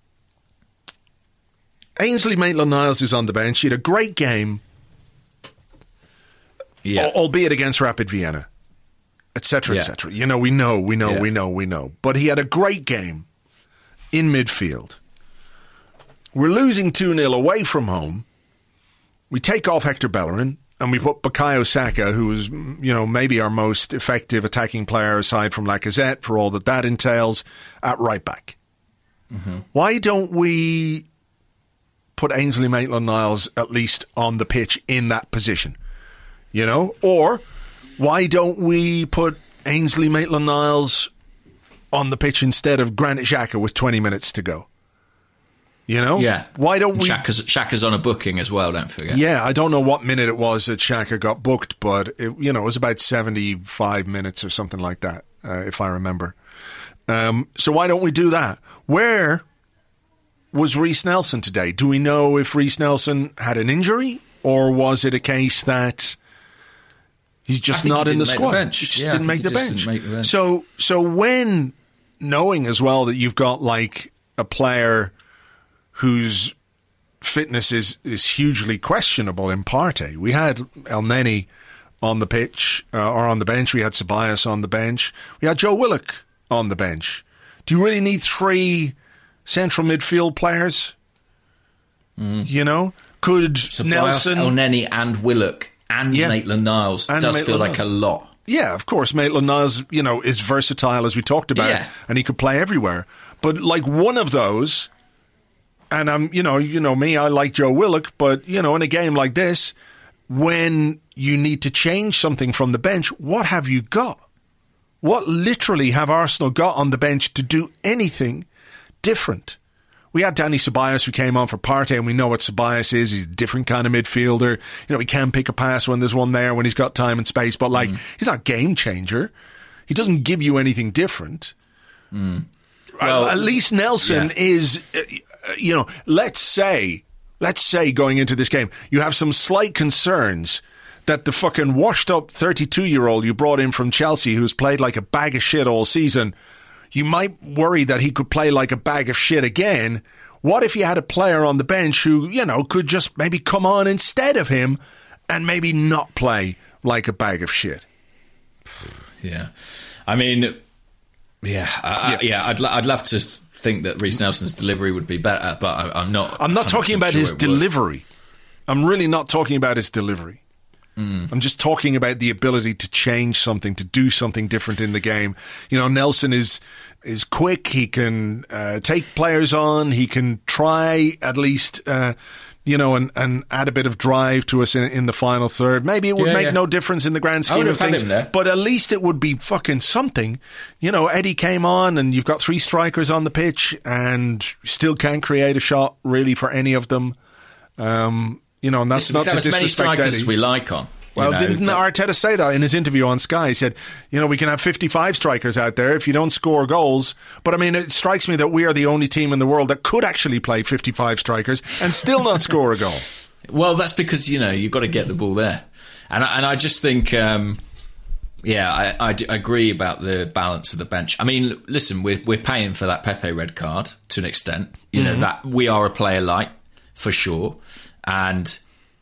Ainsley Maitland-Niles is on the bench. He had a great game, yeah. albeit against Rapid Vienna, et cetera, yeah. et cetera. You know, we know, we know, yeah. we know, we know. But he had a great game in midfield. We're losing two nil away from home. We take off Hector Bellerin and we put Bukayo Saka, who is, you know, maybe our most effective attacking player aside from Lacazette, for all that that entails, at right back. Mm-hmm. Why don't we put Ainsley Maitland-Niles at least on the pitch in that position? You know? Or why don't we put Ainsley Maitland-Niles on the pitch instead of Granit Xhaka with twenty minutes to go? You know? Yeah. Why don't we... Xhaka's, Xhaka's on a booking as well, don't forget. Yeah, I don't know what minute it was that Xhaka got booked, but, it, you know, it was about seventy-five minutes or something like that, uh, if I remember. Um, so why don't we do that? Where was Reiss Nelson today? Do we know if Reiss Nelson had an injury, or was it a case that he's just not he in the squad? The he just yeah, didn't, make the, didn't make the bench. So, so when knowing as well that you've got like a player whose fitness is, is hugely questionable in Partey. We had El Neni on the pitch, uh, or on the bench. We had Ceballos on the bench. We had Joe Willock on the bench. Do you really need three central midfield players? Mm. You know? Could Ceballos, Nelson... El Neni and Willock and yeah. Maitland-Niles and does Maitland feel like a lot. Yeah, of course. Maitland-Niles, you know, is versatile, as we talked about, yeah. and he could play everywhere. But like one of those... And I'm, you know, you know me, I like Joe Willock, but, you know, in a game like this, when you need to change something from the bench, what have you got? What literally have Arsenal got on the bench to do anything different? We had Danny Ceballos who came on for Partey, and we know what Ceballos is. He's a different kind of midfielder. You know, he can pick a pass when there's one there, when he's got time and space, but, like, mm. he's not a game changer. He doesn't give you anything different. Mm. Well, at least Nelson yeah. is... Uh, you know, let's say, let's say going into this game, you have some slight concerns that the fucking washed up thirty-two-year-old you brought in from Chelsea, who's played like a bag of shit all season, you might worry that he could play like a bag of shit again. What if you had a player on the bench who, you know, could just maybe come on instead of him and maybe not play like a bag of shit? Yeah. I mean, yeah, I, yeah. I, yeah I'd, I'd love to think that Reiss Nelson's delivery would be better, but I, I'm not. I'm not talking about sure his delivery. I'm really not talking about his delivery. Mm. I'm just talking about the ability to change something, to do something different in the game. You know, Nelson is is quick. He can uh, take players on. He can try at least, uh, you know, and, and add a bit of drive to us in, in the final third. Maybe it would yeah, make yeah. no difference in the grand scheme of things, but at least it would be fucking something. You know, Eddie came on and you've got three strikers on the pitch and still can't create a shot really for any of them. Um, you know, and that's Listen, not to disrespect as many strikers Eddie. as we like on. Well, you know, didn't Arteta say that in his interview on Sky? He said, you know, we can have fifty-five strikers out there if you don't score goals. But, I mean, it strikes me that we are the only team in the world that could actually play fifty-five strikers and still not score a goal. Well, that's because, you know, you've got to get the ball there. And I, and I just think, um, yeah, I, I, I agree about the balance of the bench. I mean, listen, we're, we're paying for that Pepe red card to an extent. You mm-hmm. know, that we are a player light, for sure. And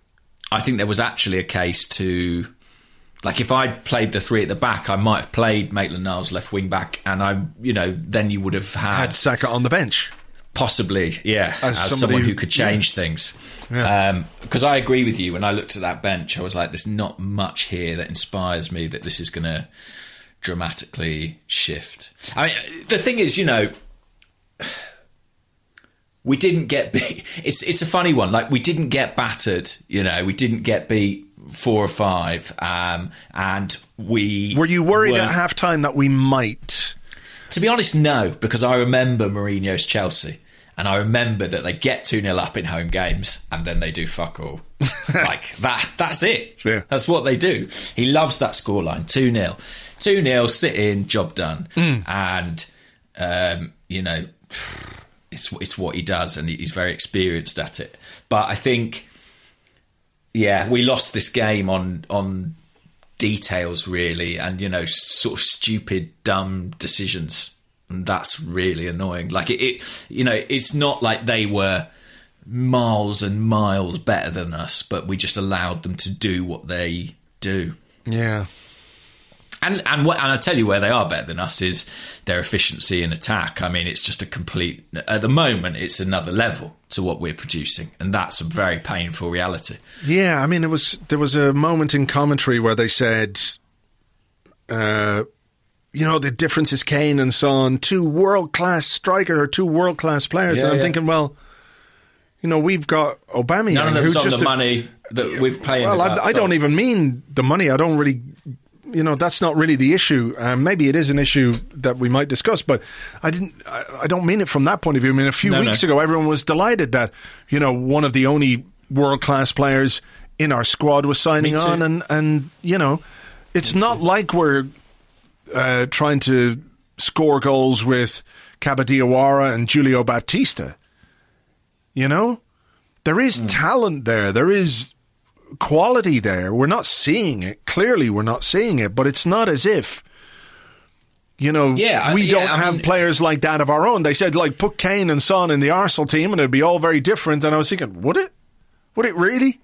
I think there was actually a case to, like, if I'd played the three at the back, I might have played Maitland-Niles left wing back, and I, you know, then you would have had, had Saka on the bench, possibly, yeah, as, as someone who could change yeah. things. Yeah. Because um, I agree with you. When I looked at that bench, I was like, "There's not much here that inspires me that this is going to dramatically shift." I mean, the thing is, you know. We didn't get beat. It's it's a funny one. Like, we didn't get battered, you know. We didn't get beat four or five, um, and we were you worried weren't- at half time that we might? To be honest, no, because I remember Mourinho's Chelsea, and I remember that they get two nil up in home games, and then they do fuck all. Like, that. that's it. Yeah. That's what they do. He loves that scoreline, two nil. two nil, sit in, job done. Mm. And, um, you know, it's, it's what he does, and he's very experienced at it. But I think, yeah, we lost this game on on... details, really, and you know, sort of stupid, dumb decisions, and that's really annoying. Like it, it, you know, it's not like they were miles and miles better than us, but we just allowed them to do what they do. Yeah, and and what, and I tell you where they are better than us is their efficiency in attack. I mean, it's just a complete. At the moment, it's another level to what we're producing, and that's a very painful reality. Yeah, I mean, it was there was a moment in commentary where they said, uh, you know, the difference is Kane and Son, two world class striker or two world class players, Yeah, and I'm yeah. thinking, well, you know, we've got Aubameyang. None of them's who's on just the a- money that we've paid. Well, I, I don't even mean the money. I don't really, you know, that's not really the issue. Um, maybe it is an issue that we might discuss, but I didn't. I, I don't mean it from that point of view. I mean, a few No, weeks no. ago, everyone was delighted that, you know, one of the only world class players in our squad was signing Me too. on, and and you know, it's not like we're uh, trying to score goals with Cabadiawara and Julio Baptista. You know, there is Mm. talent there. There is quality there. We're not seeing it. Clearly, we're not seeing it. But it's not as if, you know, Yeah, I- we yeah, don't I have mean- players like that of our own. They said, like, put Kane and Son in the Arsenal team and it'd be all very different. And I was thinking, would it? Would it really?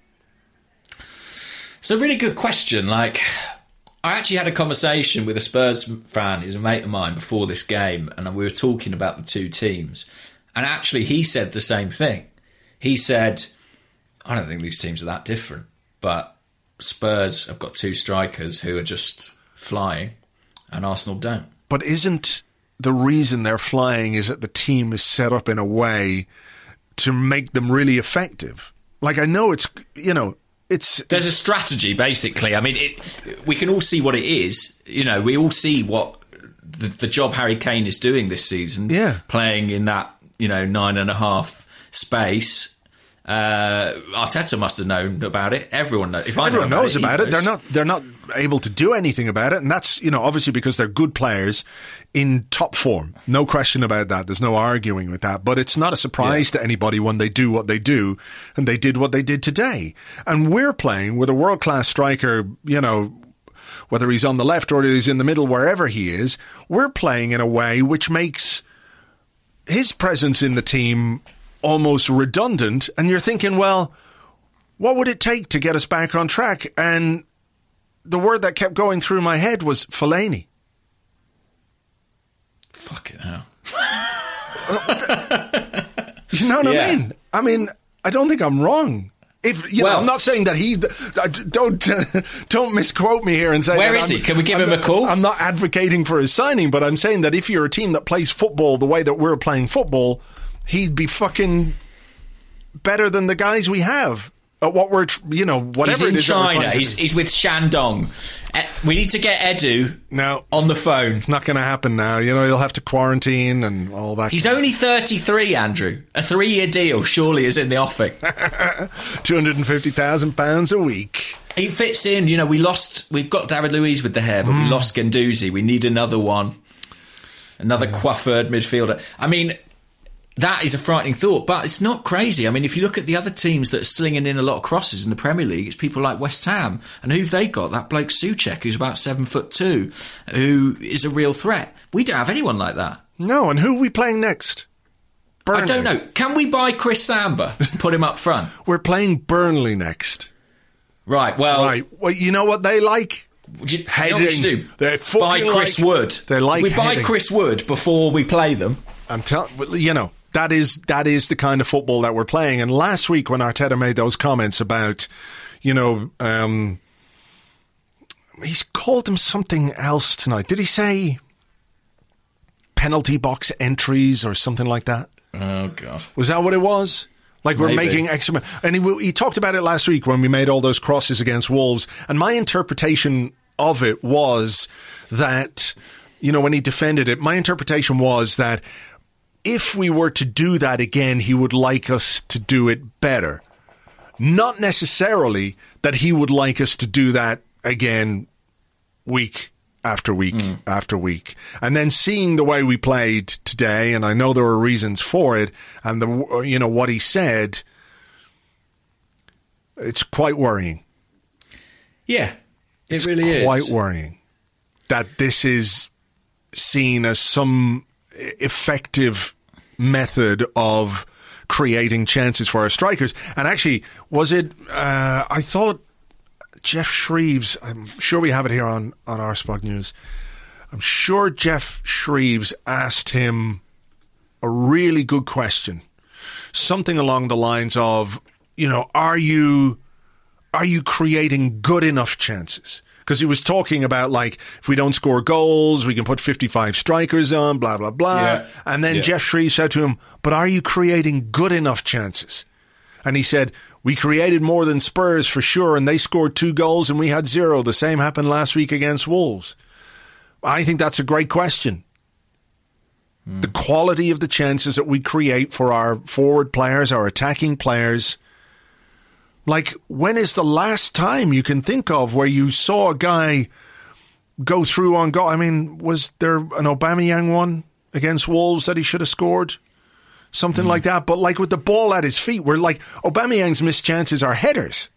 It's a really good question. Like, I actually had a conversation with a Spurs fan who's a mate of mine before this game, and we were talking about the two teams. And actually, he said the same thing. He said, I don't think these teams are that different, but Spurs have got two strikers who are just flying, and Arsenal don't. But isn't the reason they're flying is that the team is set up in a way to make them really effective? Like, I know it's, you know, it's... There's a strategy, basically. I mean, it, we can all see what it is. You know, we all see what the, the job Harry Kane is doing this season. Yeah. Playing in that, you know, nine and a half space. Uh, Arteta must have known about it. Everyone knows. If I Everyone know knows he about it. They're knows. not. They're not able to do anything about it, and that's, you know, obviously because they're good players in top form. No question about that. There's no arguing with that. But it's not a surprise Yeah. to anybody when they do what they do, and they did what they did today. And we're playing with a world class striker. You know, whether he's on the left or he's in the middle, wherever he is, we're playing in a way which makes his presence in the team almost redundant, and you're thinking, well, what would it take to get us back on track? And the word that kept going through my head was Fellaini. Fucking hell. You know what Yeah. I mean? I mean, I don't think I'm wrong. If you know, Well- I'm not saying that he don't don't misquote me here and say Where that is I'm- he? Can we give I'm him a not- call? I'm not advocating for his signing, but I'm saying that if you're a team that plays football the way that we're playing football, he'd be fucking better than the guys we have at what we're, tr- you know, whatever He's in it is that we're China. trying to He's, do. he's with Shandong. Eh, we need to get Edu No, on the phone. it's not going to happen now. You know, he'll have to quarantine and all that. He's only thirty-three, Andrew. A three-year deal surely is in the offing. two hundred fifty thousand pounds a week. He fits in. You know, we lost... We've got David Luiz with the hair, but Mm. we lost Guendouzi. We need another one. Another coiffured midfielder. I mean, that is a frightening thought, but it's not crazy. I mean, if you look at the other teams that are slinging in a lot of crosses in the Premier League, it's people like West Ham. And who've they got? That bloke Souček, who's about seven foot two, who is a real threat. We don't have anyone like that. No, and who are we playing next? Burnley. I don't know. Can we buy Chris Samba and put him up front? We're playing Burnley next. Right, well... Right. Well, you know what they like? Would you, Heading. You know what you do? They fucking buy Chris like- Wood. they like we buy heading. Chris Wood before we play them. I'm telling you know, that is that is the kind of football that we're playing. And last week when Arteta made those comments about, you know, um, he's called them something else tonight. Did he say penalty box entries or something like that? Oh, God. Was that what it was? Like we're Maybe. making extra, and he, he talked about it last week when we made all those crosses against Wolves. And my interpretation of it was that, you know, when he defended it, my interpretation was that if we were to do that again, he would like us to do it better. Not necessarily that he would like us to do that again week after week mm. after week. And then seeing the way we played today, and I know there were reasons for it, and the you know what he said, it's quite worrying. Yeah, it it's really is. Quite worrying that this is seen as some effective method of creating chances for our strikers. And actually, was it, uh, I thought Jeff Shreves, I'm sure we have it here on, on our Spot News. I'm sure Jeff Shreves asked him a really good question. Something along the lines of, you know, are you are you creating good enough chances? Because he was talking about, like, if we don't score goals, we can put fifty-five strikers on, blah, blah, blah. Yeah. And then yeah. Jeff Shreves said to him, but are you creating good enough chances? And he said, we created more than Spurs for sure, and they scored two goals and we had zero. The same happened last week against Wolves. I think that's a great question. Mm. The quality of the chances that we create for our forward players, our attacking players. Like, when is the last time you can think of where you saw a guy go through on goal? I mean, was there an Aubameyang one against Wolves that he should have scored? Something mm. like that. But like with the ball at his feet, where like Aubameyang's missed chances are headers.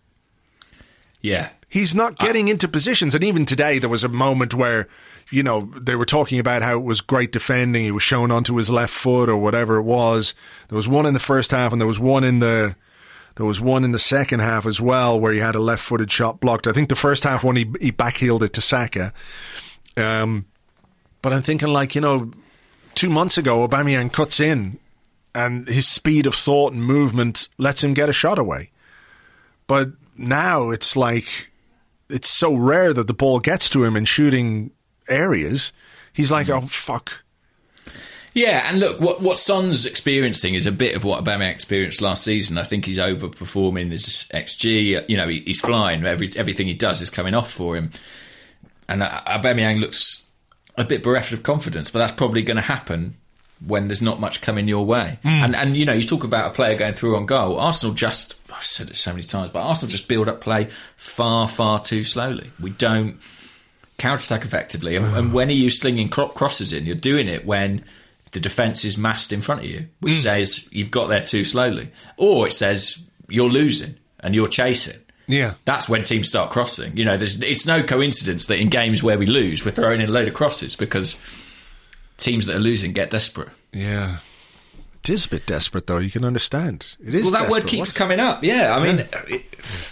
Yeah. He's not getting uh, into positions. And even today, there was a moment where, you know, they were talking about how it was great defending. He was shown onto his left foot or whatever it was. There was one in the first half and there was one in the... There was one in the second half as well where he had a left-footed shot blocked. I think the first half one, he, he backheeled it to Saka. Um, but I'm thinking, like, you know, two months ago, Aubameyang cuts in and his speed of thought and movement lets him get a shot away. But now it's like, it's so rare that the ball gets to him in shooting areas. He's like, oh, fuck. Yeah, and look, what what Son's experiencing is a bit of what Aubameyang experienced last season. I think he's overperforming his X G. You know, he, he's flying. Every everything he does is coming off for him. And Aubameyang looks a bit bereft of confidence, but that's probably going to happen when there's not much coming your way. Mm. And, and, you know, you talk about a player going through on goal. Arsenal just, I've said it so many times, but Arsenal just build up play far, far too slowly. We don't counter-attack effectively. And, and when are you slinging crosses in? You're doing it when the defence is massed in front of you, which mm. says you've got there too slowly. Or it says you're losing and you're chasing. Yeah. That's when teams start crossing. You know, there's it's no coincidence that in games where we lose, we're throwing in a load of crosses because teams that are losing get desperate. Yeah. It is a bit desperate, though. You can understand. It is Well, that desperate. word keeps what? coming up. Yeah, I mean... Yeah. It,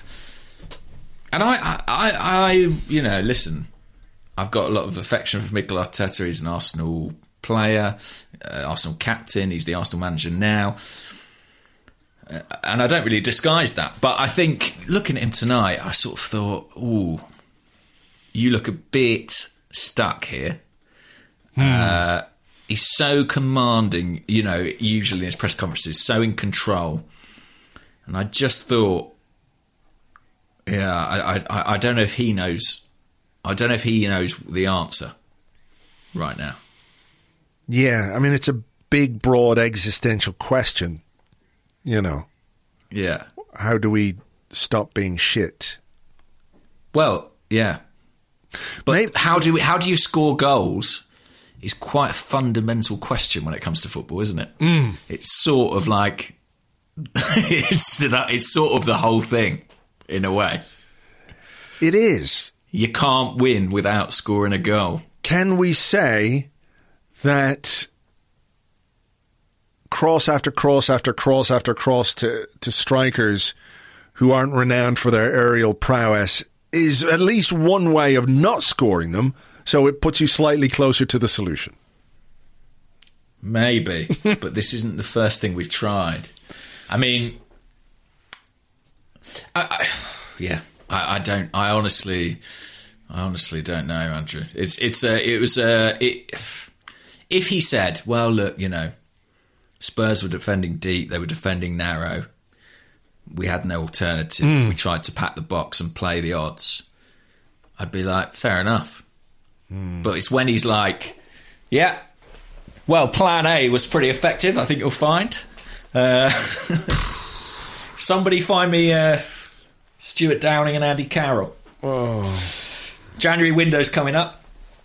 and I, I, I, I, you know, listen, I've got a lot of affection for Mikel Arteta. He's an Arsenal player, uh, Arsenal captain. He's the Arsenal manager now. Uh, and I don't really disguise that. But I think, looking at him tonight, I sort of thought, ooh, you look a bit stuck here. Hmm. Uh, he's so commanding, you know, usually in his press conferences, so in control. And I just thought, yeah, I, I, I don't know if he knows. I don't know if he knows the answer right now. Yeah, I mean, it's a big, broad existential question, you know. Yeah. How do we stop being shit? Well, yeah. But Maybe, how do we, how do you score goals is quite a fundamental question when it comes to football, isn't it? Mm. It's sort of like, it's, it's sort of the whole thing, in a way. It is. You can't win without scoring a goal. Can we say that cross after cross after cross after cross to, to strikers who aren't renowned for their aerial prowess is at least one way of not scoring them, so it puts you slightly closer to the solution? Maybe, but this isn't the first thing we've tried. I mean, I, I, yeah, I, I don't. I honestly, I honestly don't know, Andrew. It's it's uh, it was uh, it. If he said, "Well, look, you know, Spurs were defending deep, they were defending narrow. We had no alternative. Mm. We tried to pack the box and play the odds. I'd be like, fair enough. Mm. But it's when he's like, yeah, well, plan A was pretty effective, I think you'll find. Uh, somebody find me uh, Stuart Downing and Andy Carroll. Oh. January window's coming up.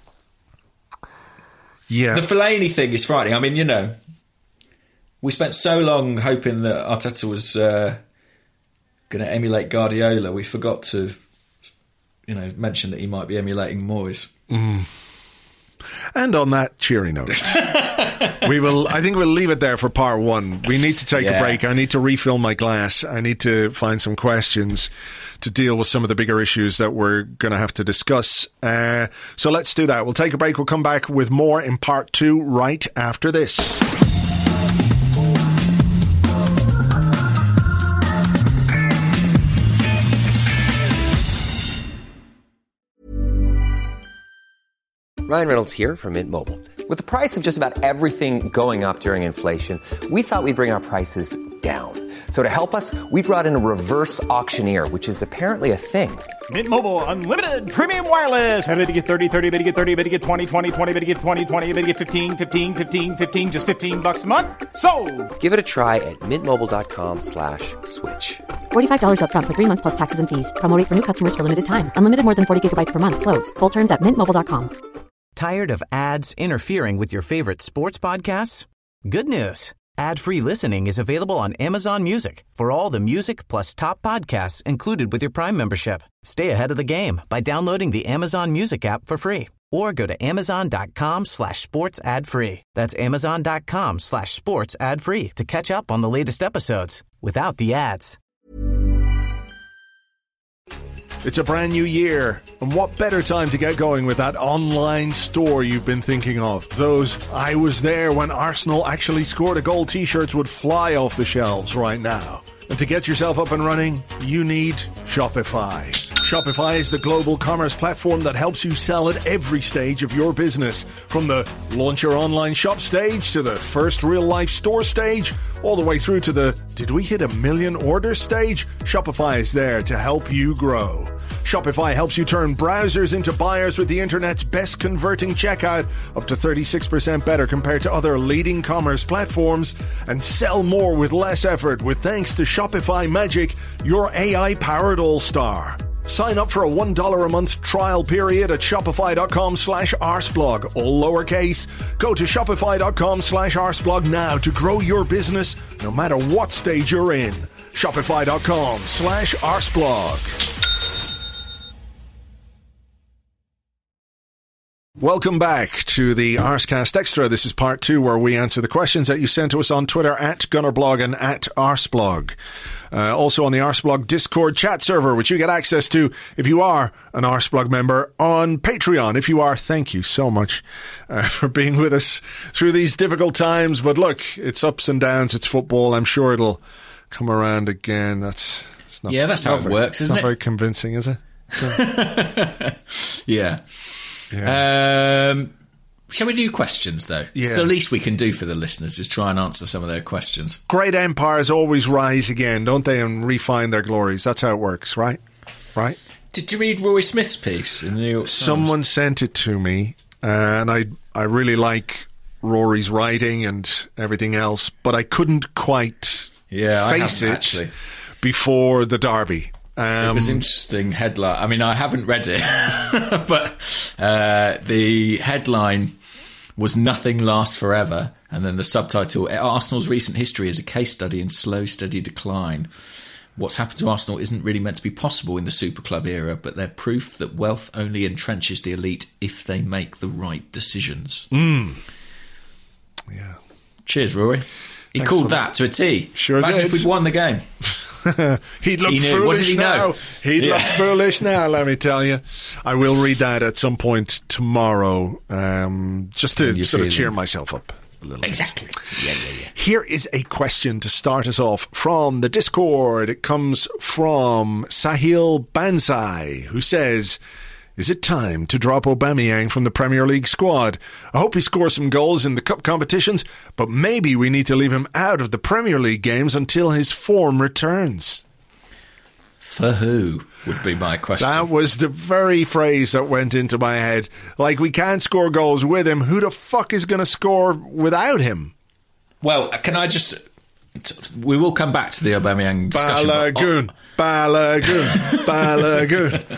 Yeah. The Fellaini thing is frightening. I mean, you know, we spent so long hoping that Arteta was uh, going to emulate Guardiola. We forgot to, you know, mention that he might be emulating Moyes. Mm. And on that cheery note, we will. I think we'll leave it there for part one. We need to take yeah. a break. I need to refill my glass. I need to find some questions to deal with some of the bigger issues that we're going to have to discuss. Uh, so let's do that. We'll take a break. We'll come back with more in part two right after this. Ryan Reynolds here from Mint Mobile. With the price of just about everything going up during inflation, we thought we'd bring our prices down. So to help us, we brought in a reverse auctioneer, which is apparently a thing. Mint Mobile Unlimited Premium Wireless. How to get thirty, thirty, how to get thirty, how to get twenty, twenty, twenty, how to get twenty, twenty, how to get fifteen, fifteen, fifteen, fifteen, just fifteen bucks a month? Sold! Give it a try at mintmobile.com slash switch. forty-five dollars up front for three months plus taxes and fees. Promo rate for new customers for limited time. Unlimited more than forty gigabytes per month. Slows full terms at mint mobile dot com. Tired of ads interfering with your favorite sports podcasts? Good news. Ad-free listening is available on Amazon Music for all the music plus top podcasts included with your Prime membership. Stay ahead of the game by downloading the Amazon Music app for free or go to amazon.com slash sports ad free. That's amazon.com slash sports ad free to catch up on the latest episodes without the ads. It's a brand new year, and what better time to get going with that online store you've been thinking of? Those I was there when Arsenal actually scored a goal t-shirts would fly off the shelves right now. And to get yourself up and running, you need Shopify. Shopify is the global commerce platform that helps you sell at every stage of your business. From the launch your online shop stage to the first real-life store stage, all the way through to the did we hit a million orders stage? Shopify is there to help you grow. Shopify helps you turn browsers into buyers with the internet's best converting checkout, up to thirty-six percent better compared to other leading commerce platforms, and sell more with less effort with thanks to Shopify Magic, your A I-powered all-star. Sign up for a one dollar a month trial period at shopify.com slash arseblog, all lowercase. Go to shopify.com slash arseblog now to grow your business no matter what stage you're in. Shopify.com slash arseblog. Welcome back to the Arsecast Extra. This is part two where we answer the questions that you sent to us on Twitter at Gunnerblog and at Arseblog. Uh, also on the Arseblog Discord chat server, which you get access to if you are an Arseblog member on Patreon. If you are, thank you so much uh, for being with us through these difficult times. But look, it's ups and downs. It's football. I'm sure it'll come around again. That's it's not, yeah, that's how it very, works, isn't not it? Not very convincing, is it? yeah. Yeah. Um, shall we do questions, though? Yeah. It's the least we can do for the listeners is try and answer some of their questions. Great empires always rise again, don't they, and refine their glories. That's how it works, right? Right? Did you read Rory Smith's piece in the New York Times? Someone sent it to me, uh, and I I really like Rory's writing and everything else, but I couldn't quite yeah, face I it actually. before the derby. Um, it was an interesting headline. I mean, I haven't read it, but uh, the headline was "Nothing Lasts Forever," and then the subtitle: "Arsenal's recent history is a case study in slow, steady decline. What's happened to Arsenal isn't really meant to be possible in the Super Club era, but they're proof that wealth only entrenches the elite if they make the right decisions." Mm. Yeah. Cheers, Rory. He Thanks called that to a T. Sure Imagine did. if we'd won the game. He'd look he foolish what did he now. Know? He'd yeah. look foolish now, let me tell you. I will read that at some point tomorrow, um, just to sort feeling. of cheer myself up a little exactly. bit. Exactly. Yeah, yeah, yeah. Here is a question to start us off from the Discord. It comes from Sahil Bansai, who says, Is it time to drop Aubameyang from the Premier League squad? I hope he scores some goals in the cup competitions, but maybe we need to leave him out of the Premier League games until his form returns. For who would be my question. That was the very phrase that went into my head. Like, we can't score goals with him. Who the fuck is going to score without him? Well, can I just... We will come back to the Aubameyang discussion. Balogun, oh. Balogun, Balogun.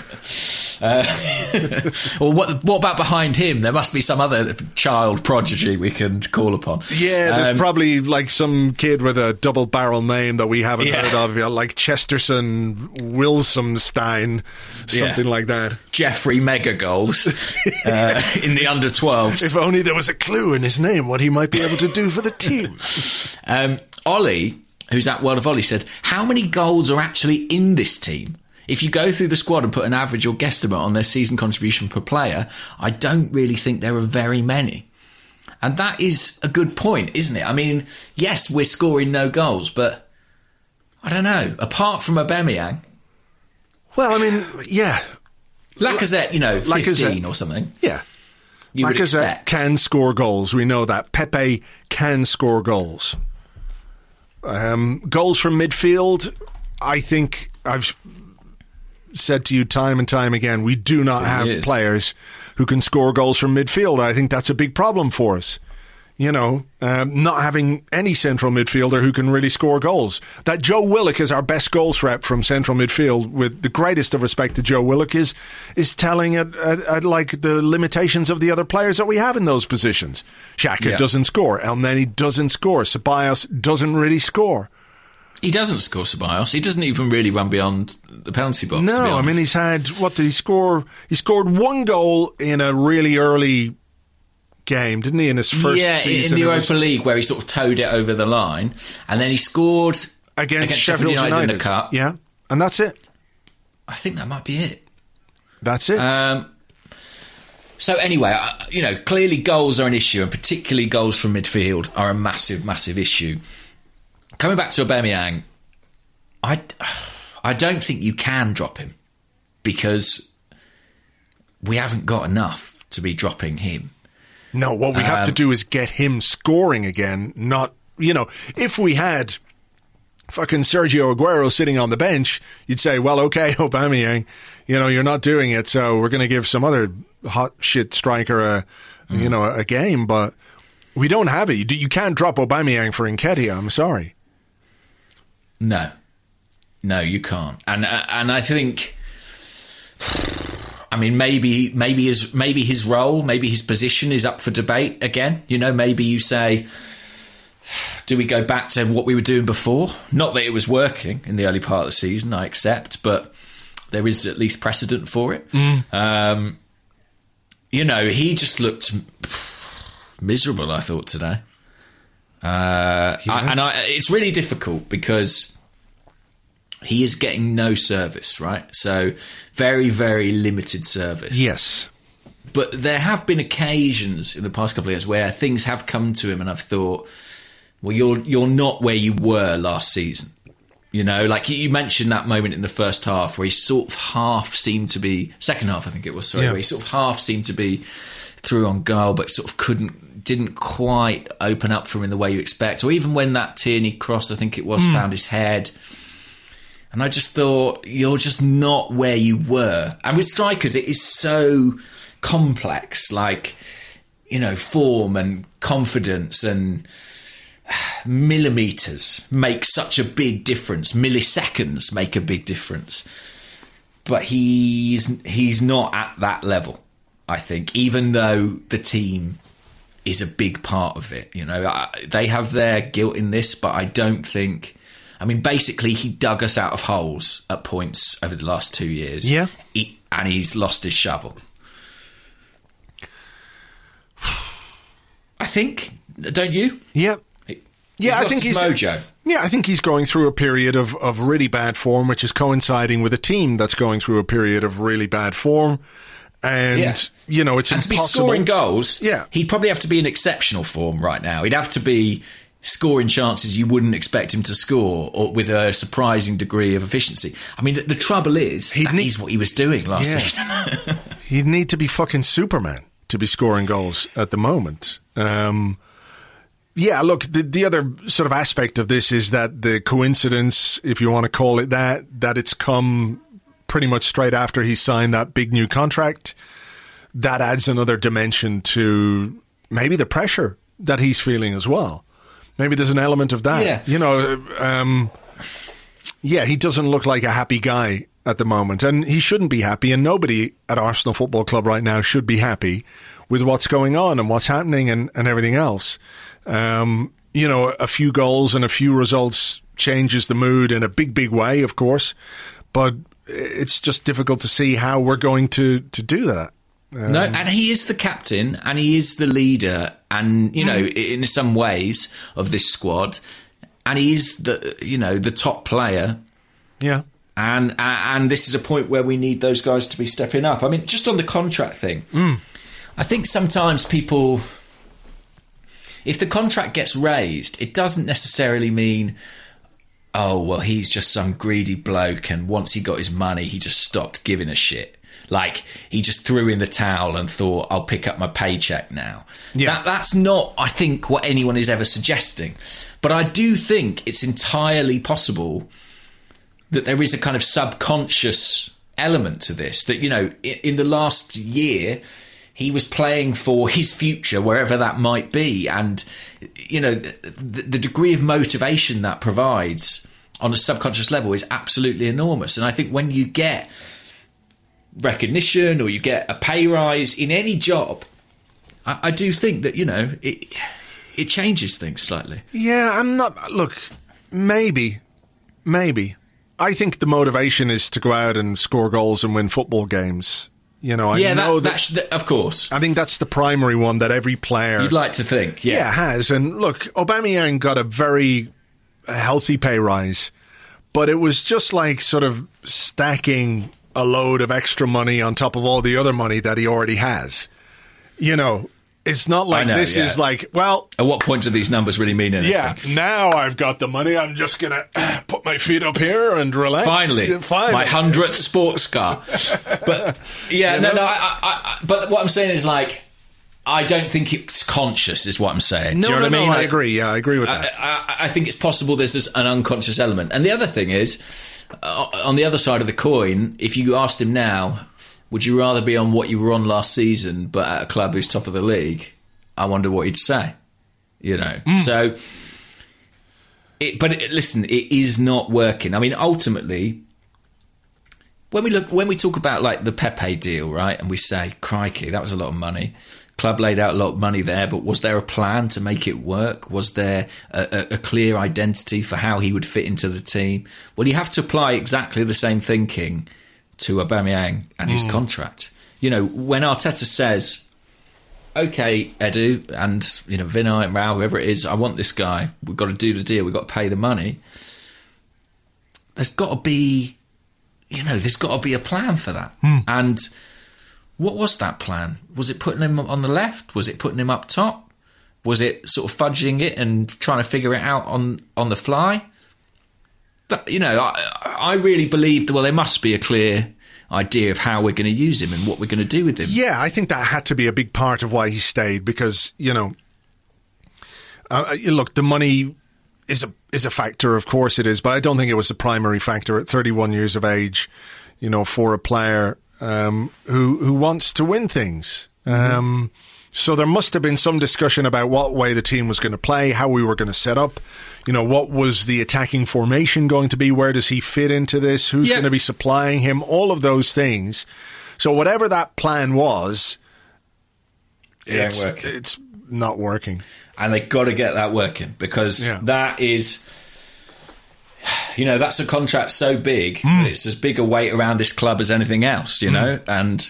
Uh, well, what, what about behind him? There must be some other child prodigy we can call upon. Yeah, there's um, probably like some kid with a double barrel name that we haven't yeah. heard of, yeah, like Chesterson Wilsonstein, something yeah. like that. Jeffrey Mega Goals uh, in the under twelves. If only there was a clue in his name, what he might be able to do for the team. Um, Ollie, who's at World of Ollie, said, how many goals are actually in this team? If you go through the squad and put an average or guesstimate on their season contribution per player, I don't really think there are very many. And that is a good point, isn't it? I mean, yes, we're scoring no goals, but I don't know. Apart from Aubameyang... Well, I mean, yeah. Lacazette, you know, fifteen Lacazette, or something. Yeah. You would Lacazette expect. can score goals. We know that. Pepe can score goals. Um, goals from midfield, I think I've said to you time and time again, we do not For have years. players who can score goals from midfield. I think that's a big problem for us. You know, um, not having any central midfielder who can really score goals. That Joe Willock is our best goal threat from central midfield, with the greatest of respect to Joe Willock, is is telling at, at, at like the limitations of the other players that we have in those positions. Xhaka Yeah. doesn't score. Elneny doesn't score. Ceballos doesn't really score. He doesn't score Ceballos. He doesn't even really run beyond the penalty box. to be No, I honest. mean, he's had, what did he score? He scored one goal in a really early game, didn't he, in his first yeah, season? in the It was Europa League, where he sort of towed it over the line, and then he scored against, against Sheffield United. in the cup. Yeah, and that's it. I think that might be it. That's it. Um, so anyway, I- you know, clearly goals are an issue, and particularly goals from midfield are a massive, massive issue. Coming back to Aubameyang, I, I don't think you can drop him because we haven't got enough to be dropping him. No, what we have Um, to do is get him scoring again, not, you know, if we had fucking Sergio Aguero sitting on the bench, you'd say, well, okay, Aubameyang, you know, you're not doing it, so we're going to give some other hot shit striker a, mm. you know, a, a game, but we don't have it. You, you can't drop Aubameyang for Nketiah, I'm sorry. No. No, you can't. And uh, and I think... I mean, maybe maybe his maybe his role, maybe his position is up for debate again. You know, maybe you say, do we go back to what we were doing before? Not that it was working in the early part of the season, I accept, but there is at least precedent for it. Mm. Um, you know, he just looked miserable, I thought, today. Uh, yeah. I, and I, it's really difficult because he is getting no service, right? So very, very limited service. Yes. But there have been occasions in the past couple of years where things have come to him and I've thought, well, you're you're not where you were last season. You know, like you mentioned that moment in the first half where he sort of half seemed to be, second half I think it was, sorry, yeah. where he sort of half seemed to be through on goal but sort of couldn't, didn't quite open up for him in the way you expect. Or even when that Tierney cross, I think it was, mm. found his head. And I just thought, you're just not where you were. And with strikers, it is so complex, like, you know, form and confidence and millimetres make such a big difference. Milliseconds make a big difference. But he's he's not at that level, I think, even though the team is a big part of it. You know, they have their guilt in this, but I don't think... I mean, basically, he dug us out of holes at points over the last two years. Yeah. He, and he's lost his shovel. I think, don't you? Yeah. He, yeah, he's I lost think his he's mojo. Yeah, I think he's going through a period of, of really bad form, which is coinciding with a team that's going through a period of really bad form. And, yeah. you know, it's and impossible. to be scoring goals, yeah. he'd probably have to be in exceptional form right now. He'd have to be scoring chances you wouldn't expect him to score, or with a surprising degree of efficiency. I mean, the, the trouble is, He'd that need- is what he was doing last Yeah. season. He'd need to be fucking Superman to be scoring goals at the moment. Um, yeah, look, the, the other sort of aspect of this is that the coincidence, if you want to call it that, that it's come pretty much straight after he signed that big new contract, that adds another dimension to maybe the pressure that he's feeling as well. Maybe there's an element of that. Yeah. You know, um, yeah, he doesn't look like a happy guy at the moment, and he shouldn't be happy, and nobody at Arsenal Football Club right now should be happy with what's going on and what's happening and, and everything else. Um, you know, a few goals and a few results changes the mood in a big, big way, of course, but it's just difficult to see how we're going to, to do that. Um, No, and he is the captain, and he is the leader, and you know, Mm. in some ways of this squad, and he is the you know the top player, yeah. and and this is a point where we need those guys to be stepping up. I mean, just on the contract thing, Mm. I think sometimes people, if the contract gets raised, it doesn't necessarily mean, oh well, he's just some greedy bloke, and once he got his money, he just stopped giving a shit. Like, he just threw in the towel and thought, I'll pick up my paycheck now. Yeah. That, that's not, I think, what anyone is ever suggesting. But I do think it's entirely possible that there is a kind of subconscious element to this. That, you know, in, in the last year, he was playing for his future, wherever that might be. And, you know, the, the degree of motivation that provides on a subconscious level is absolutely enormous. And I think when you get recognition or you get a pay rise in any job, I, I do think that, you know, it it changes things slightly. Yeah, I'm not... Look, maybe. Maybe. I think the motivation is to go out and score goals and win football games. You know, I yeah, know that, that, that sh- that, of course. I think that's the primary one that every player... You'd like to think, yeah. Yeah, has. And look, Aubameyang got a very healthy pay rise, but it was just like sort of stacking a load of extra money on top of all the other money that he already has. You know, it's not like I know, this yeah. is like, well... At what point do these numbers really mean anything? Yeah, now I've got the money. I'm just going to put my feet up here and relax. Finally, Yeah, finally. my hundredth sports car. But yeah, You no, know? no. I, I, I, but what I'm saying is, like, I don't think it's conscious. Is what I'm saying. No, Do you know no, what I mean? no, I Like, agree. Yeah, I agree with I, that. I, I think it's possible there's this, an unconscious element. And the other thing is, uh, on the other side of the coin, if you asked him now, would you rather be on what you were on last season, but at a club who's top of the league? I wonder what he'd say. You know, Mm. so. It, but it, listen, it is not working. I mean, ultimately, when we look, when we talk about like the Pepe deal, right, and we say, "Crikey, that was a lot of money." Club laid out a lot of money there, but was there a plan to make it work? Was there a, a, a clear identity for how he would fit into the team? Well, you have to apply exactly the same thinking to Aubameyang and his Mm. contract. You know, when Arteta says, "Okay, Edu and you know Vinay and Rao, whoever it is, I want this guy. We've got to do the deal. We've got to pay the money." There's got to be, you know, there's got to be a plan for that. Hmm. And what was that plan? Was it putting him on the left? Was it putting him up top? Was it sort of fudging it and trying to figure it out on, on the fly? That, you know, I, I really believed, well, there must be a clear idea of how we're going to use him and what we're going to do with him. Yeah, I think that had to be a big part of why he stayed because, you know, uh, look, the money is a is a factor, of course it is, but I don't think it was the primary factor at thirty-one years of age, you know, for a player um, who who wants to win things. Mm-hmm. Um, so there must have been some discussion about what way the team was going to play, how we were going to set up, you know, what was the attacking formation going to be, where does he fit into this, who's Yeah. going to be supplying him, all of those things. So whatever that plan was, It ain't it's, working. it's not working. And they got to get that working because Yeah. that is, you know, that's a contract so big Hmm. that it's as big a weight around this club as anything else, you know, and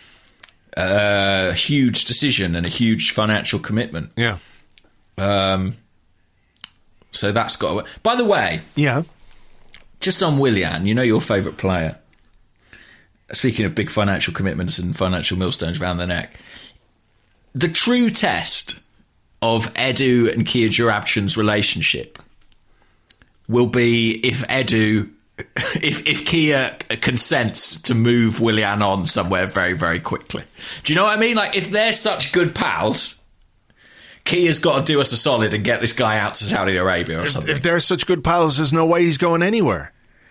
a huge decision and a huge financial commitment. Yeah. Um, so that's got to work. By the way, Yeah. just on Willian, you know, your favourite player. Speaking of big financial commitments and financial millstones around the neck, the true test of Edu and Kia Joorabchian's relationship will be if Edu, if if Kia consents to move Willian on somewhere very, very quickly. Do you know what I mean? Like, if they're such good pals, Kia's got to do us a solid and get this guy out to Saudi Arabia or something. If they're such good pals, there's no way he's going anywhere.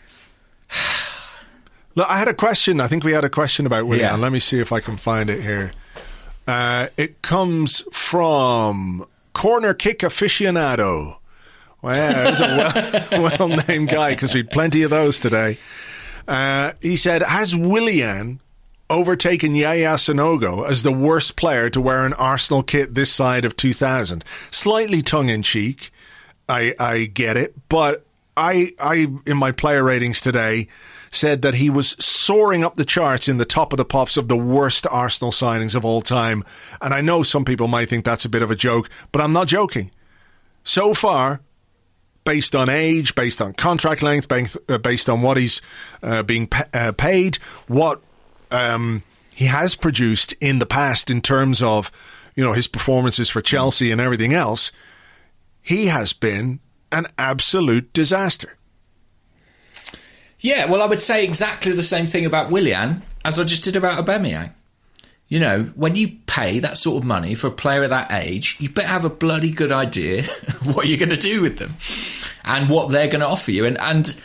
Look, I had a question. I think we had a question about Willian. Yeah. Let me see if I can find it here. Uh, it comes from Corner Kick Aficionado. Wow, he's a well, well-named guy because we had plenty of those today. Uh, he said, has Willian overtaken Yaya Sanogo as the worst player to wear an Arsenal kit this side of two thousand? Slightly tongue-in-cheek, I, I get it, but I, I, in my player ratings today, said that he was soaring up the charts in the top of the pops of the worst Arsenal signings of all time. And I know some people might think that's a bit of a joke, but I'm not joking. So far, based on age, based on contract length, based on what he's uh, being pa- uh, paid, what um, he has produced in the past in terms of, you know, his performances for Chelsea and everything else, he has been an absolute disaster. Yeah, well, I would say exactly the same thing about Willian as I just did about Aubameyang. You know, when you pay that sort of money for a player at that age, you better have a bloody good idea what you're going to do with them and what they're going to offer you. And and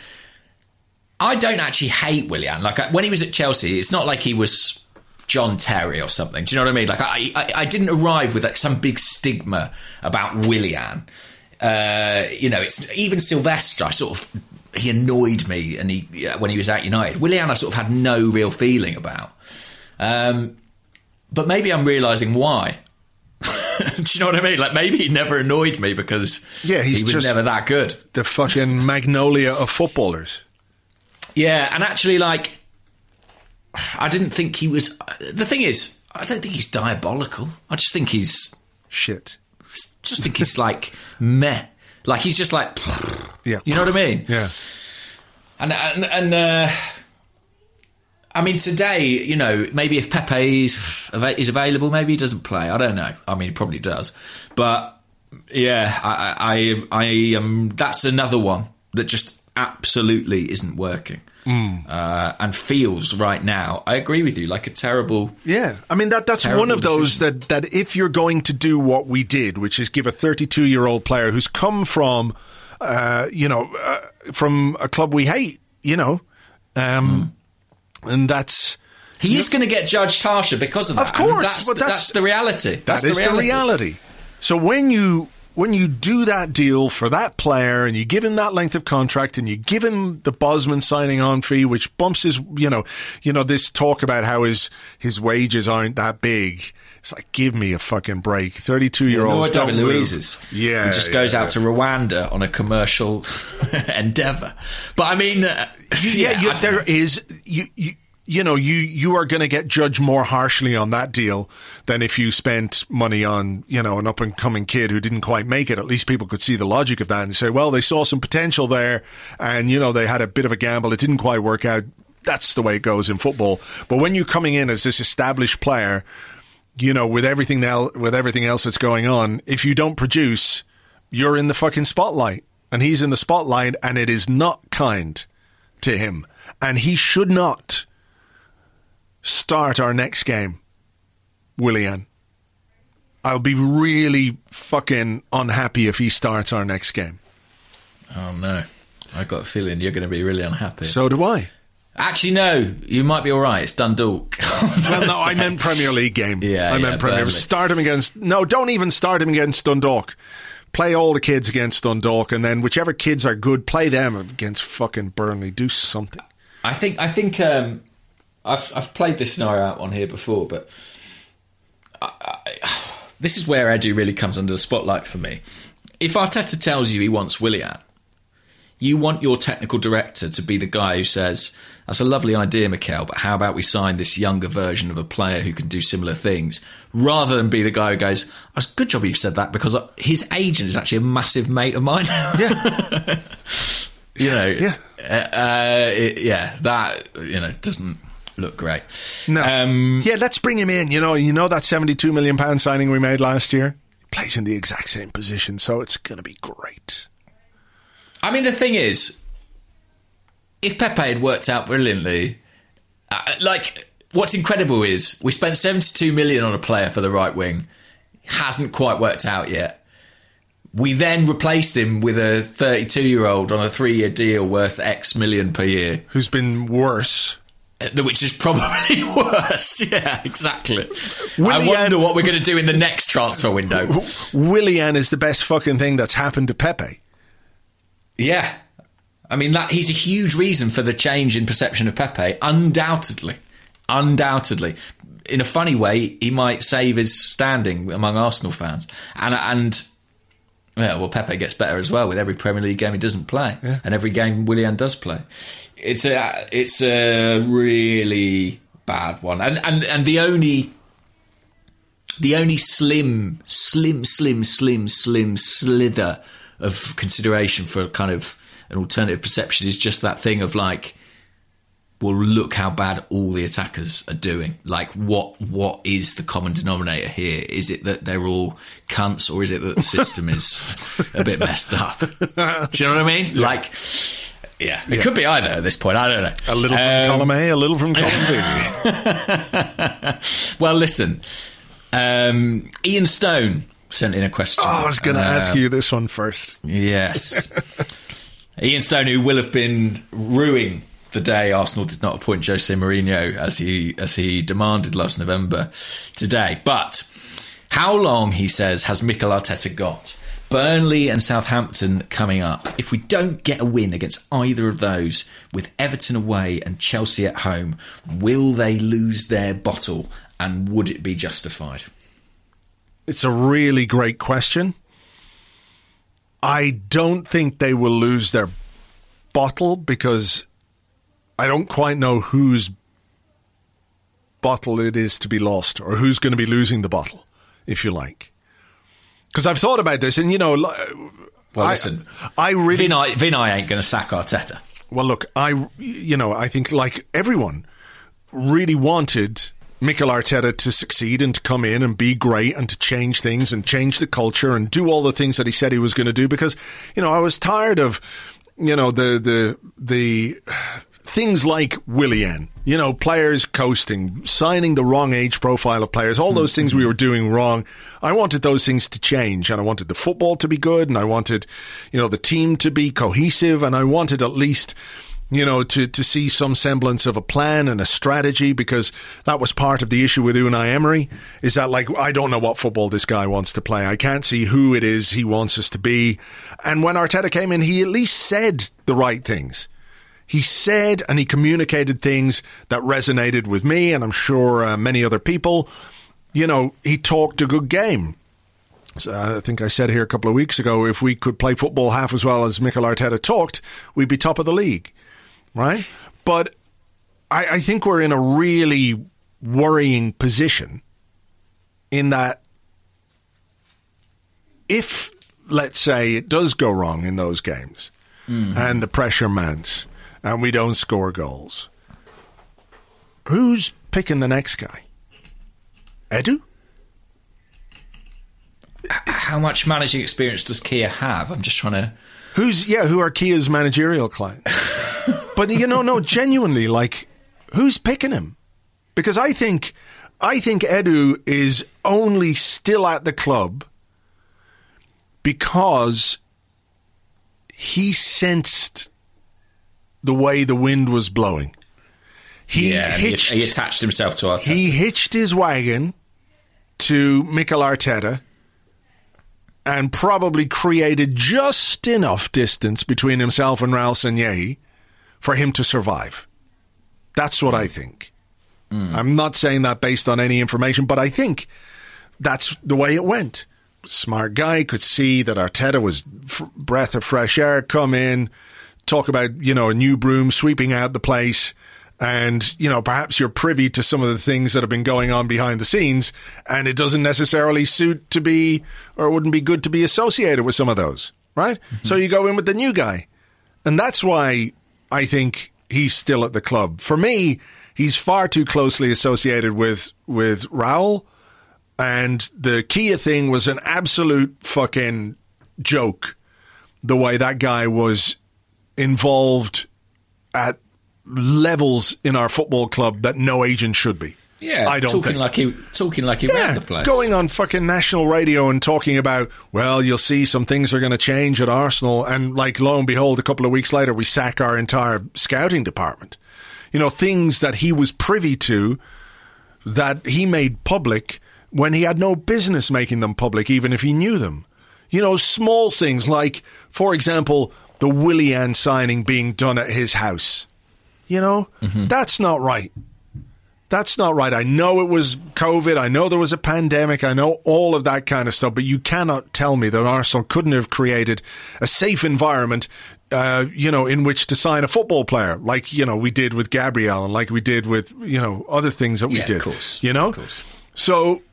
I don't actually hate Willian. Like, when he was at Chelsea, it's not like he was John Terry or something. Do you know what I mean? Like, I I, I didn't arrive with like some big stigma about Willian. Uh, you know, it's even Silvestre. I sort of he annoyed me, and he when he was at United. Willian, I sort of had no real feeling about. Um, but maybe I'm realising why. Do you know what I mean? Like, maybe he never annoyed me because yeah, he's he was just never that good. The fucking Magnolia of footballers. Yeah, and actually, like, I didn't think he was. The thing is, I don't think he's diabolical. I just think he's shit. Just think he's like meh. Like, he's just like, yeah, you know what I mean? Yeah. And and and uh, I mean, today, you know, maybe if Pepe is, is available, maybe he doesn't play. I don't know. I mean, he probably does. But yeah, I I, I am. That's another one that just absolutely isn't working. Mm. Uh, and feels right now, I agree with you, like a terrible. Yeah, I mean that that's one of those decision. that that if you're going to do what we did, which is give a thirty-two year old player who's come from, uh, you know, uh, from a club we hate, you know, um, mm. and that's he is going to get judged harsher because of that. Of course, and that's, but that's, that's the reality. That's that is the reality. the reality. So when you. When you do that deal for that player and you give him that length of contract and you give him the Bosman signing on fee, which bumps his, you know, you know, this talk about how his, his wages aren't that big. It's like, give me a fucking break. thirty-two year olds well, don't David move. Luiz's. Yeah. He just goes yeah, out to Rwanda on a commercial endeavour. But I mean, uh, yeah, yeah you, I there know. is, you, you, you know, you, you are going to get judged more harshly on that deal than if you spent money on, you know, an up and coming kid who didn't quite make it. At least people could see the logic of that and say, well, they saw some potential there and, you know, they had a bit of a gamble. It didn't quite work out. That's the way it goes in football. But when you're coming in as this established player, you know, with everything else, with everything else that's going on, if you don't produce, you're in the fucking spotlight and he's in the spotlight and it is not kind to him and he should not start our next game, Willian. I'll be really fucking unhappy if he starts our next game. Oh no, I got a feeling you're going to be really unhappy. So do I. Actually, no, you might be all right. It's Dundalk. Well, no, I meant Premier League game. Yeah, I yeah, meant Premier. Burnley. Start him against. No, don't even start him against Dundalk. Play all the kids against Dundalk, and then whichever kids are good, play them against fucking Burnley. Do something. I think. I think. Um, I've I've played this scenario out on here before, but I, I, this is where Edu really comes under the spotlight for me. If Arteta tells you he wants Willian, you want your technical director to be the guy who says, that's a lovely idea, Mikel, but how about we sign this younger version of a player who can do similar things, rather than be the guy who goes, oh, good job you've said that, because his agent is actually a massive mate of mine. Yeah. You know, yeah. Uh, uh, it, yeah, that, you know, doesn't look great. No. Um, yeah, let's bring him in. You know, you know that seventy-two million pounds signing we made last year? plays in the exact same position, so it's going to be great. I mean, the thing is, if Pepe had worked out brilliantly, uh, like, what's incredible is we spent seventy-two million on a player for the right wing. Hasn't quite worked out yet. We then replaced him with a thirty-two-year-old on a three-year deal worth X million per year. Who's been worse. Which is probably worse. Yeah, exactly. Willian, I wonder what we're going to do in the next transfer window. Willian is the best fucking thing that's happened to Pepe. Yeah. I mean, that he's a huge reason for the change in perception of Pepe, undoubtedly. Undoubtedly. In a funny way, he might save his standing among Arsenal fans. And, and yeah, well, Pepe gets better as well with every Premier League game he doesn't play. Yeah. And every game Willian does play. It's a it's a really bad one, and and and the only the only slim slim slim slim slim slither of consideration for kind of an alternative perception is just that thing of like, well, look how bad all the attackers are doing. Like, what what is the common denominator here? Is it that they're all cunts, or is it that the system is a bit messed up? Do you know what I mean? Yeah. Like. Yeah, it yeah. could be either at this point. I don't know. A little from um, column A, a little from column B. Well, listen. Um, Ian Stone sent in a question. Oh, I was going to uh, ask you this one first. Yes. Ian Stone, who will have been ruining the day Arsenal did not appoint Jose Mourinho as he as he demanded last November today. But how long, he says, has Mikel Arteta got? Burnley and Southampton coming up. If we don't get a win against either of those, with Everton away and Chelsea at home, will they lose their bottle, and would it be justified? It's a really great question. I don't think they will lose their bottle, because I don't quite know whose bottle it is to be lost, or who's going to be losing the bottle, if you like. Because I've thought about this, and, you know... Well, I, listen, I really... Vinay, Vinay ain't going to sack Arteta. Well, look, I, you know, I think, like everyone, really wanted Mikel Arteta to succeed and to come in and be great and to change things and change the culture and do all the things that he said he was going to do, because, you know, I was tired of, you know, the the the... things like Willian, you know, players coasting, signing the wrong age profile of players, all those things we were doing wrong. I wanted those things to change, and I wanted the football to be good, and I wanted, you know, the team to be cohesive, and I wanted at least, you know, to, to see some semblance of a plan and a strategy, because that was part of the issue with Unai Emery, is that, like, I don't know what football this guy wants to play. I can't see who it is he wants us to be. And when Arteta came in, he at least said the right things. He said and he communicated things that resonated with me, and I'm sure uh, many other people. You know, he talked a good game. So I think I said here a couple of weeks ago, if we could play football half as well as Mikel Arteta talked, we'd be top of the league, right? But I, I think we're in a really worrying position in that if, let's say, it does go wrong in those games, mm-hmm. and the pressure mounts, and we don't score goals, who's picking the next guy? Edu? How much managing experience does Kia have? I'm just trying to... Who's, yeah, who are Kia's managerial clients? But, you know, no, genuinely, like, who's picking him? Because I think, I think Edu is only still at the club because he sensed the way the wind was blowing. He yeah, hitched, he, he attached himself to Arteta. He hitched his wagon to Mikel Arteta and probably created just enough distance between himself and Raul Sanllehi for him to survive. That's what I think. Mm. I'm not saying that based on any information, but I think that's the way it went. Smart guy, could see that Arteta was f- breath of fresh air, come in, talk about, you know, a new broom sweeping out the place, and, you know, perhaps you're privy to some of the things that have been going on behind the scenes, and it doesn't necessarily suit to be, or wouldn't be good to be associated with some of those, right? Mm-hmm. So you go in with the new guy. And that's why I think he's still at the club. For me, he's far too closely associated with, with Raul And the Kia thing was an absolute fucking joke, the way that guy was involved at levels in our football club that no agent should be. Yeah, I don't talking think. like he talking like he yeah, ran the place. Going on fucking national radio and talking about, well, you'll see some things are going to change at Arsenal, and like lo and behold, a couple of weeks later, we sack our entire scouting department. You know, things that he was privy to that he made public when he had no business making them public, even if he knew them. You know, small things like, for example, the Willian signing being done at his house. You know, mm-hmm. That's not right. That's not right. I know it was COVID. I know there was a pandemic. I know all of that kind of stuff. But you cannot tell me that Arsenal couldn't have created a safe environment, uh, you know, in which to sign a football player, like, you know, we did with Gabriel and like we did with, you know, other things that we yeah, did. Of course. You know? Of course. So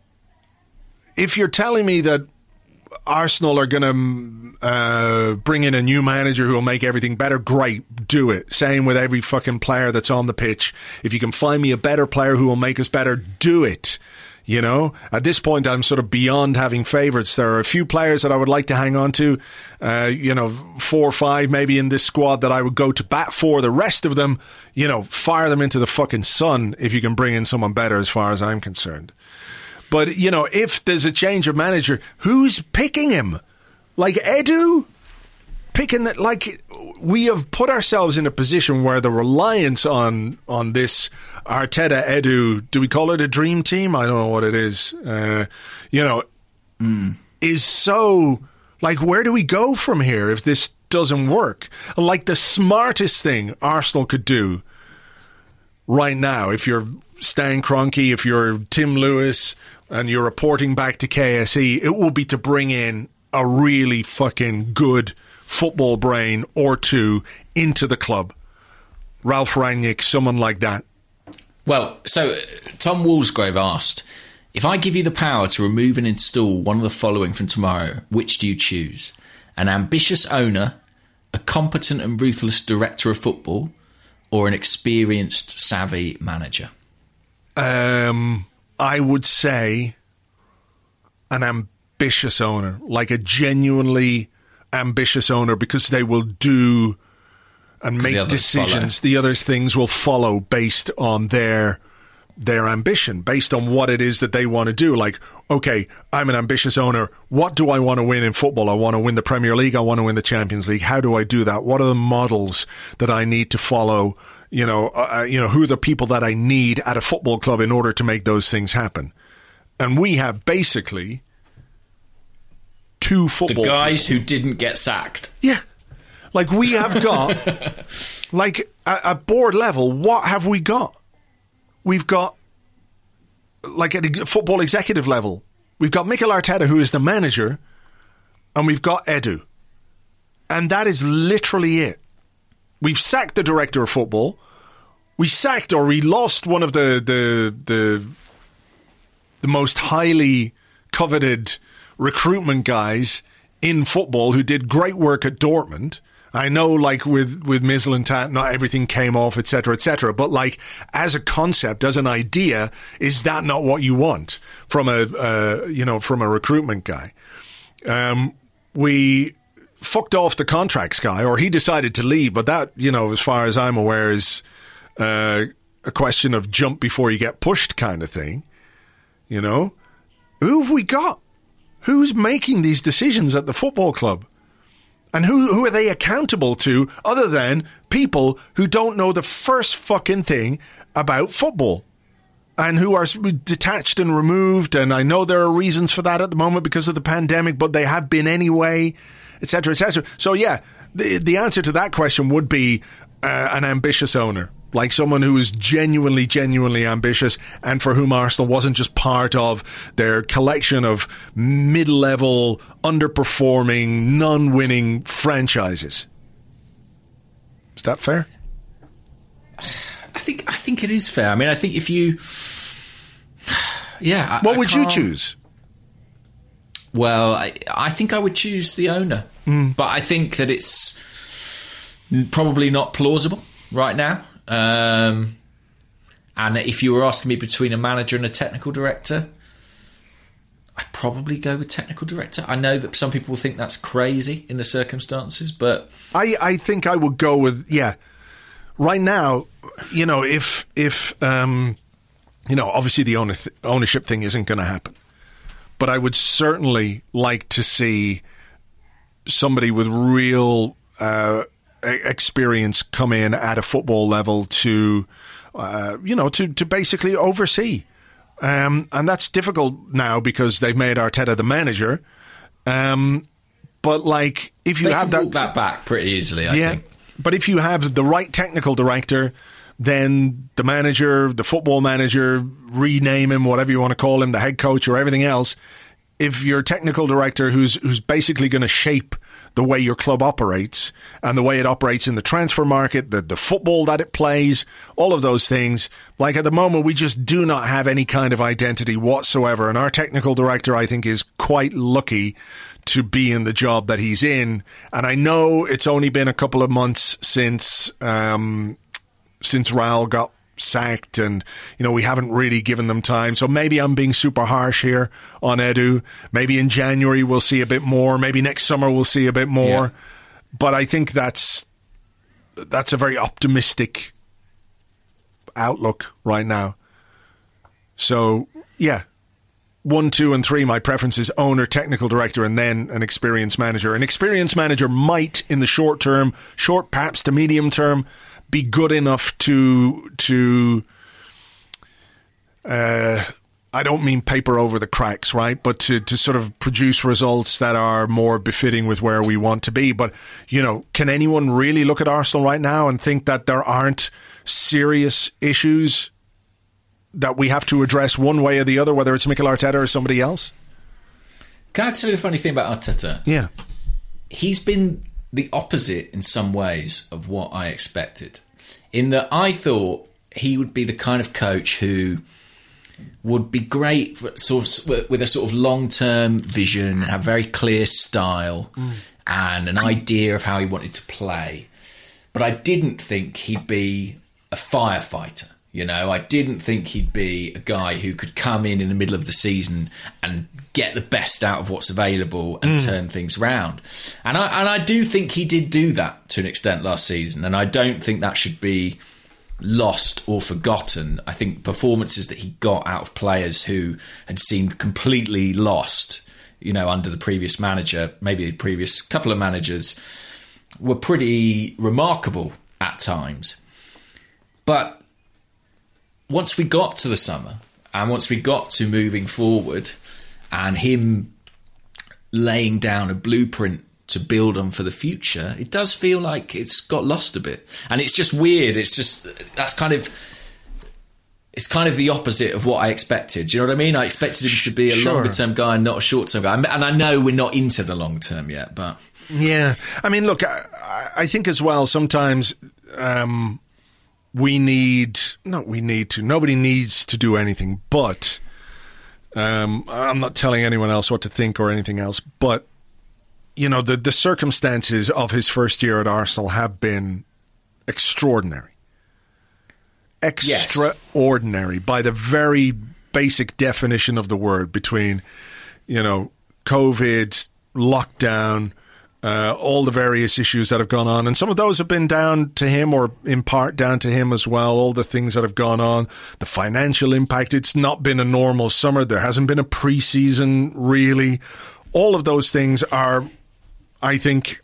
if you're telling me that Arsenal are going to uh, bring in a new manager who will make everything better, great, do it. Same with every fucking player that's on the pitch. If you can find me a better player who will make us better, do it. You know, at this point, I'm sort of beyond having favourites. There are a few players that I would like to hang on to, uh, you know, four or five maybe in this squad that I would go to bat for. The rest of them, you know, fire them into the fucking sun if you can bring in someone better as far as I'm concerned. But, you know, if there's a change of manager, who's picking him? Like Edu? Picking that, like, we have put ourselves in a position where the reliance on on this Arteta, Edu, do we call it a dream team? I don't know what it is. Uh, you know, mm. is so, like, where do we go from here if this doesn't work? Like, the smartest thing Arsenal could do right now, if you're Stan Kroenke, if you're Tim Lewis, and you're reporting back to K S E, it will be to bring in a really fucking good football brain or two into the club. Ralph Rangnick, someone like that. Well, so uh, Tom Woolsgrave asked, if I give you the power to remove and install one of the following from tomorrow, which do you choose? An ambitious owner, a competent and ruthless director of football, or an experienced, savvy manager? Um... I would say an ambitious owner, like a genuinely ambitious owner, because they will do and make the decisions. Follow. The other things will follow based on their their ambition, based on what it is that they want to do. Like, okay, I'm an ambitious owner. What do I want to win in football? I want to win the Premier League. I want to win the Champions League. How do I do that? What are the models that I need to follow? You know, uh, you know, who are the people that I need at a football club in order to make those things happen? And we have basically two football The guys people. who didn't get sacked. Yeah. Like, we have got, like, at, at board level, what have we got? We've got, like, at a football executive level, we've got Mikel Arteta, who is the manager, and we've got Edu. And that is literally it. We've sacked the director of football. We sacked or we lost one of the the the, the most highly coveted recruitment guys in football who did great work at Dortmund. I know, like, with, with Mislintat, not everything came off, et cetera, et cetera. But, like, as a concept, as an idea, is that not what you want from a, uh, you know, from a recruitment guy? Um, we fucked off the contracts guy, or he decided to leave, but that, you know, as far as I'm aware, is uh, a question of jump before you get pushed kind of thing. You know? Who have we got? Who's making these decisions at the football club? And who who are they accountable to other than people who don't know the first fucking thing about football and who are detached and removed? And I know there are reasons for that at the moment because of the pandemic, but they have been anyway, et cetera, et cetera. So, yeah, the, the answer to that question would be uh, an ambitious owner. Like someone who is genuinely, genuinely ambitious and for whom Arsenal wasn't just part of their collection of mid-level, underperforming, non-winning franchises. Is that fair? I think I think it is fair. I mean, I think if you... Yeah. I, what I would can't... you choose? Well, I, I think I would choose the owner. Mm. But I think that it's probably not plausible right now. Um, and if you were asking me between a manager and a technical director, I'd probably go with technical director. I know that some people think that's crazy in the circumstances, but I, I think I would go with, yeah. Right now, you know, if, if um, you know, obviously the owner th- ownership thing isn't going to happen. But I would certainly like to see somebody with real uh, experience come in at a football level to, uh, you know, to, to basically oversee. Um, and that's difficult now because they've made Arteta the manager. Um, but like, if you they have can that, walk that back pretty easily, I yeah, think. But if you have the right technical director, then the manager, the football manager, rename him, whatever you want to call him, the head coach or everything else. If you're a technical director who's who's basically going to shape the way your club operates and the way it operates in the transfer market, the, the football that it plays, all of those things. Like at the moment, we just do not have any kind of identity whatsoever. And our technical director, I think, is quite lucky to be in the job that he's in. And I know it's only been a couple of months since um, since Raul got sacked, and you know we haven't really given them time. So maybe I'm being super harsh here on Edu. Maybe in January we'll see a bit more. Maybe next summer we'll see a bit more. Yeah. But I think that's that's a very optimistic outlook right now. So yeah, one, two, and three. My preference is owner, technical director, and then an experienced manager. An experienced manager might, in the short term, short perhaps to medium term, be good enough to to uh, I don't mean paper over the cracks, right? But to, to sort of produce results that are more befitting with where we want to be. But, you know, can anyone really look at Arsenal right now and think that there aren't serious issues that we have to address one way or the other, whether it's Mikel Arteta or somebody else? Can I tell you the funny thing about Arteta? Yeah. He's been the opposite in some ways of what I expected. In that I thought he would be the kind of coach who would be great for sort of, with a sort of long-term vision, have very clear style mm. and an idea of how he wanted to play. But I didn't think he'd be a firefighter. You know, I didn't think he'd be a guy who could come in in the middle of the season and get the best out of what's available and mm. turn things round. And I and I do think he did do that to an extent last season. And I don't think that should be lost or forgotten. I think performances that he got out of players who had seemed completely lost, you know, under the previous manager, maybe the previous couple of managers, were pretty remarkable at times. But once we got to the summer and once we got to moving forward and him laying down a blueprint to build on for the future, it does feel like it's got lost a bit. And it's just weird. It's just, that's kind of, it's kind of the opposite of what I expected. Do you know what I mean? I expected him to be a sure. longer term guy and not a short term guy. And I know we're not into the long term yet, but. Yeah. I mean, look, I, I think as well, sometimes, um, we need, not we need to, nobody needs to do anything, but um, I'm not telling anyone else what to think or anything else, but, you know, the, the circumstances of his first year at Arsenal have been extraordinary. Extraordinary, yes. By the very basic definition of the word, between, you know, COVID, lockdown, Uh, all the various issues that have gone on. And some of those have been down to him, or in part down to him as well. All the things that have gone on, the financial impact. It's not been a normal summer. There hasn't been a pre-season, really. All of those things are, I think,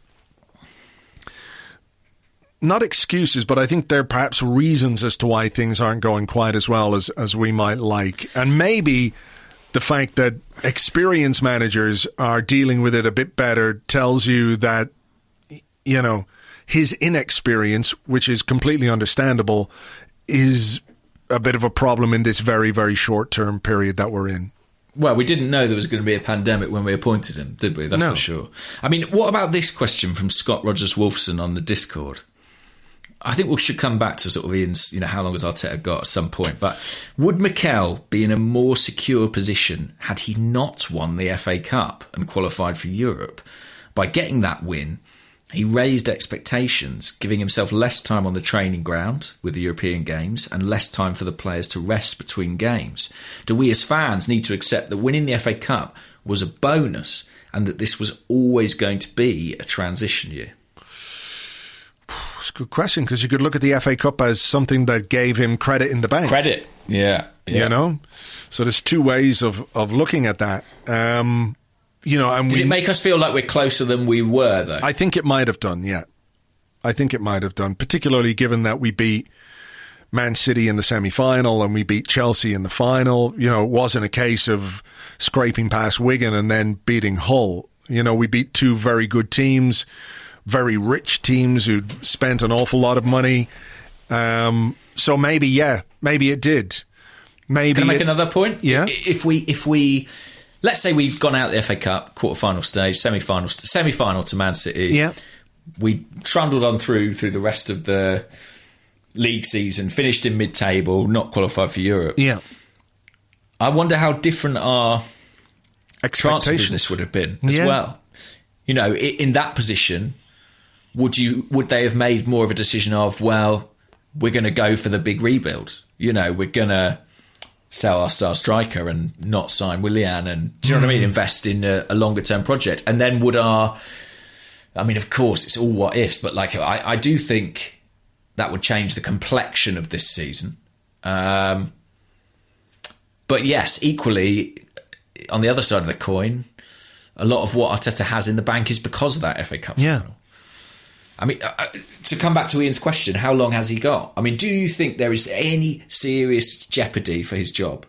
not excuses, but I think they're perhaps reasons as to why things aren't going quite as well as, as we might like. And maybe the fact that experienced managers are dealing with it a bit better tells you that, you know, his inexperience, which is completely understandable, is a bit of a problem in this very, very short-term period that we're in. Well, we didn't know there was going to be a pandemic when we appointed him, did we? That's no. for sure. I mean, what about this question from Scott Rogers-Wolfson on the Discord? I think we should come back to sort of Ian's, you know, how long has Arteta got at some point. But would Mikel be in a more secure position had he not won the F A Cup and qualified for Europe? By getting that win, he raised expectations, giving himself less time on the training ground with the European games and less time for the players to rest between games. Do we as fans need to accept that winning the F A Cup was a bonus and that this was always going to be a transition year? It's a good question, because you could look at the F A Cup as something that gave him credit in the bank. Credit, yeah. yeah. You know? So there's two ways of, of looking at that. Um, you know, and Did we, it make us feel like we're closer than we were, though? I think it might have done, yeah. I think it might have done, particularly given that we beat Man City in the semi-final and we beat Chelsea in the final. You know, it wasn't a case of scraping past Wigan and then beating Hull. You know, we beat two very good teams, very rich teams who'd spent an awful lot of money. Um, so maybe, yeah, maybe it did. Maybe. Can I make it, another point? Yeah. If we, if we, let's say we've gone out the F A Cup quarter-final stage, semi-final, semi-final to Man City. Yeah. We trundled on through through the rest of the league season, finished in mid-table, not qualified for Europe. Yeah. I wonder how different our transfer business would have been as yeah. well. You know, in that position, would you would they have made more of a decision of, well, we're going to go for the big rebuild? You know, we're going to sell our star striker and not sign Willian, and do you know mm. what I mean? Invest in a, a longer term project, and then would our, I mean, of course, it's all what ifs, but like I, I do think that would change the complexion of this season. Um, but yes, equally, on the other side of the coin, a lot of what Arteta has in the bank is because of that F A Cup yeah. final. I mean, uh, to come back to Ian's question, how long has he got? I mean, do you think there is any serious jeopardy for his job?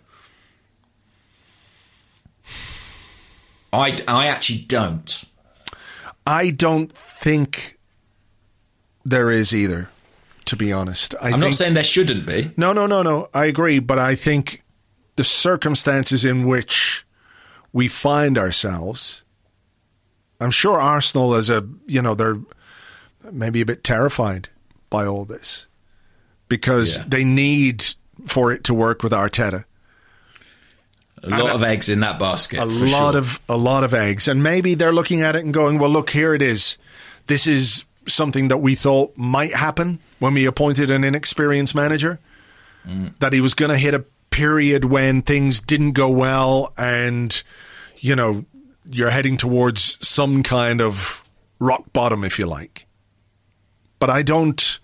I, I actually don't. I don't think there is either, to be honest. I I'm think, not saying there shouldn't be. No, no, no, no. I agree, but I think the circumstances in which we find ourselves, I'm sure Arsenal as a, you know, they're maybe a bit terrified by all this because yeah. they need for it to work with Arteta. A lot and of a, eggs in that basket. A for lot sure. of a lot of eggs, and maybe they're looking at it and going, "Well, look, here it is. This is something that we thought might happen when we appointed an inexperienced manager. Mm. That he was going to hit a period when things didn't go well, and you know, you're heading towards some kind of rock bottom, if you like." But I don't.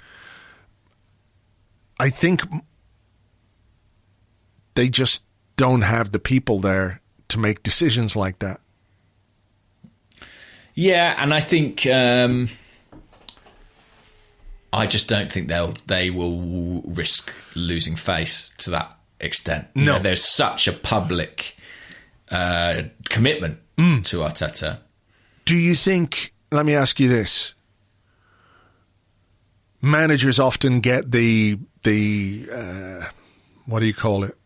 I think they just don't have the people there to make decisions like that. Yeah, and I think um, I just don't think they'll they will risk losing face to that extent. You no, know, there's such a public uh, commitment mm. to Arteta. Do you think? Let me ask you this. Managers often get the the uh, what do you call it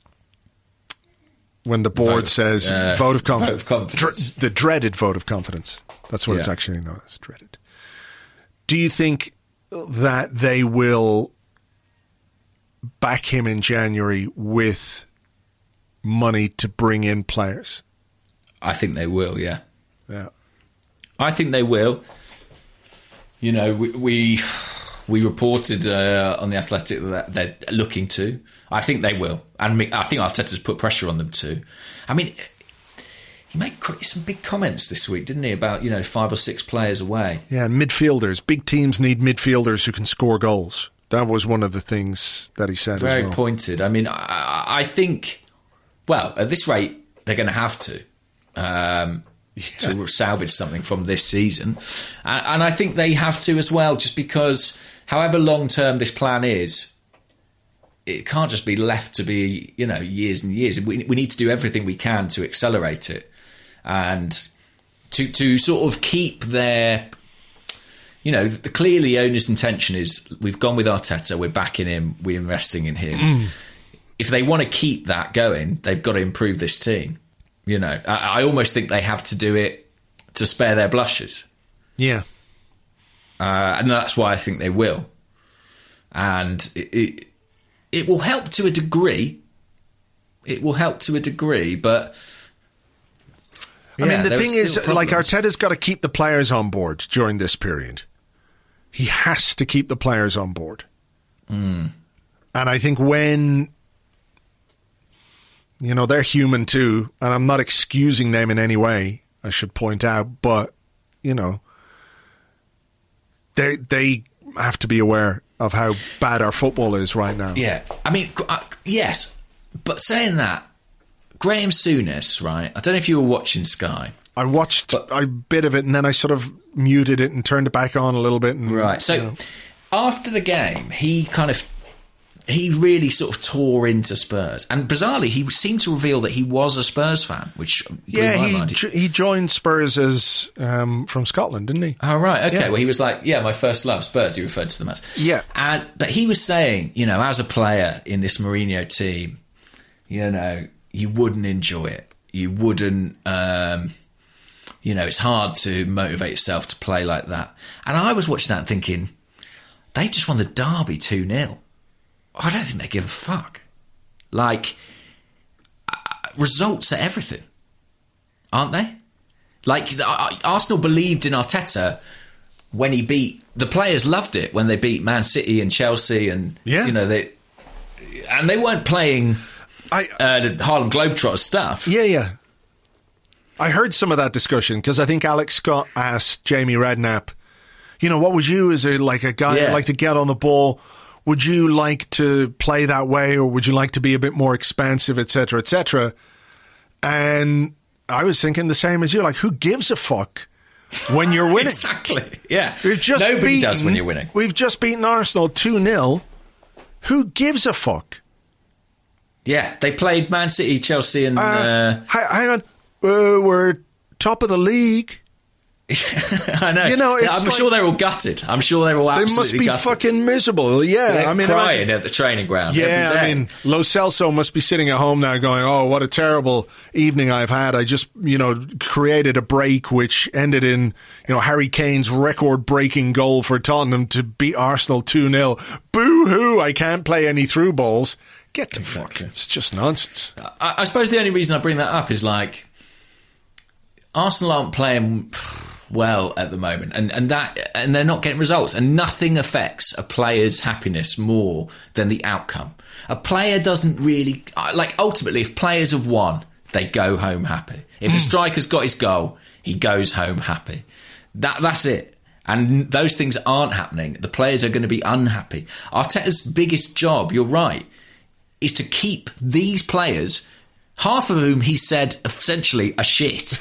when the board vote, says uh, vote of confidence, vote of confidence. Dr- the dreaded vote of confidence. That's what yeah. it's actually known as, dreaded. Do you think that they will back him in January with money to bring in players? I think they will. Yeah, yeah. I think they will. You know, we. we We reported uh, on The Athletic that they're looking to. I think they will. And I think Arteta's put pressure on them too. I mean, he made some big comments this week, didn't he, about, you know, five or six players away. Yeah, midfielders. Big teams need midfielders who can score goals. That was one of the things that he said Very as well. pointed. I mean, I, I think, well, at this rate, they're going to have to. Um Yeah. to salvage something from this season. And, and I think they have to as well, just because however long-term this plan is, it can't just be left to be, you know, years and years. We, we need to do everything we can to accelerate it and to to sort of keep their, you know, the, clearly owner's intention is we've gone with Arteta, we're backing him, we're investing in him. Mm. If they want to keep that going, they've got to improve this team. You know, I, I almost think they have to do it to spare their blushes. Yeah. Uh, and that's why I think they will. And it, it, it will help to a degree. It will help to a degree, but I mean, the there thing was is, still like, problems. Arteta's got to keep the players on board during this period. He has to keep the players on board. Mm. And I think when, you know, they're human too, and I'm not excusing them in any way, I should point out, but, you know, they they have to be aware of how bad our football is right now. Yeah. I mean, uh, yes. But saying that, Graham Souness, right? I don't know if you were watching Sky. I watched but, a bit of it and then I sort of muted it and turned it back on a little bit. And, right. So you know. after the game, he kind of, he really sort of tore into Spurs. And bizarrely, he seemed to reveal that he was a Spurs fan, which blew yeah, my he mind. jo- he joined Spurs as um, from Scotland, didn't he? Oh, right. Okay. Yeah. Well, he was like, yeah, my first love, Spurs, he referred to them as. Yeah. And, but he was saying, you know, as a player in this Mourinho team, you know, you wouldn't enjoy it. You wouldn't, um, you know, it's hard to motivate yourself to play like that. And I was watching that and thinking, they've just won the derby two nil. I don't think they give a fuck. Like, uh, results are everything, aren't they? Like, uh, Arsenal believed in Arteta when he beat... The players loved it when they beat Man City and Chelsea and, yeah. you know, they... And they weren't playing I, uh, the Harlem Globetrotters stuff. Yeah, yeah. I heard some of that discussion because I think Alex Scott asked Jamie Redknapp, you know, what would you, as a, like a guy Yeah. who'd like to get on the ball... Would you like to play that way, or would you like to be a bit more expansive, et cetera, et cetera? And I was thinking the same as you. Like, who gives a fuck when you're winning? Exactly. Yeah. We've just Nobody beaten, does when you're winning. We've just beaten Arsenal two nil. Who gives a fuck? Yeah. They played Man City, Chelsea, and. Uh, Uh, hang on. Uh, we're top of the league. I know. You know, Yeah, it's I'm like- sure they're all gutted. I'm sure they're all They absolutely must be gutted. fucking miserable. Yeah, They're I mean, crying imagine- at the training ground. Yeah, every day. I mean, Lo Celso must be sitting at home now going, oh, what a terrible evening I've had. I just, you know, created a break which ended in, you know, Harry Kane's record-breaking goal for Tottenham to beat Arsenal two nil. Boo-hoo, I can't play any through balls. Get the fuck. It's just nonsense. I, I suppose the only reason I bring that up is like Arsenal aren't playing well at the moment, and, and that and they're not getting results, and nothing affects a player's happiness more than the outcome. A player doesn't really like ultimately if players have won, they go home happy. If a striker's got his goal, he goes home happy. That that's it. And those things aren't happening. The players are going to be unhappy. Arteta's biggest job, you're right, is to keep these players, half of whom he said essentially are shit,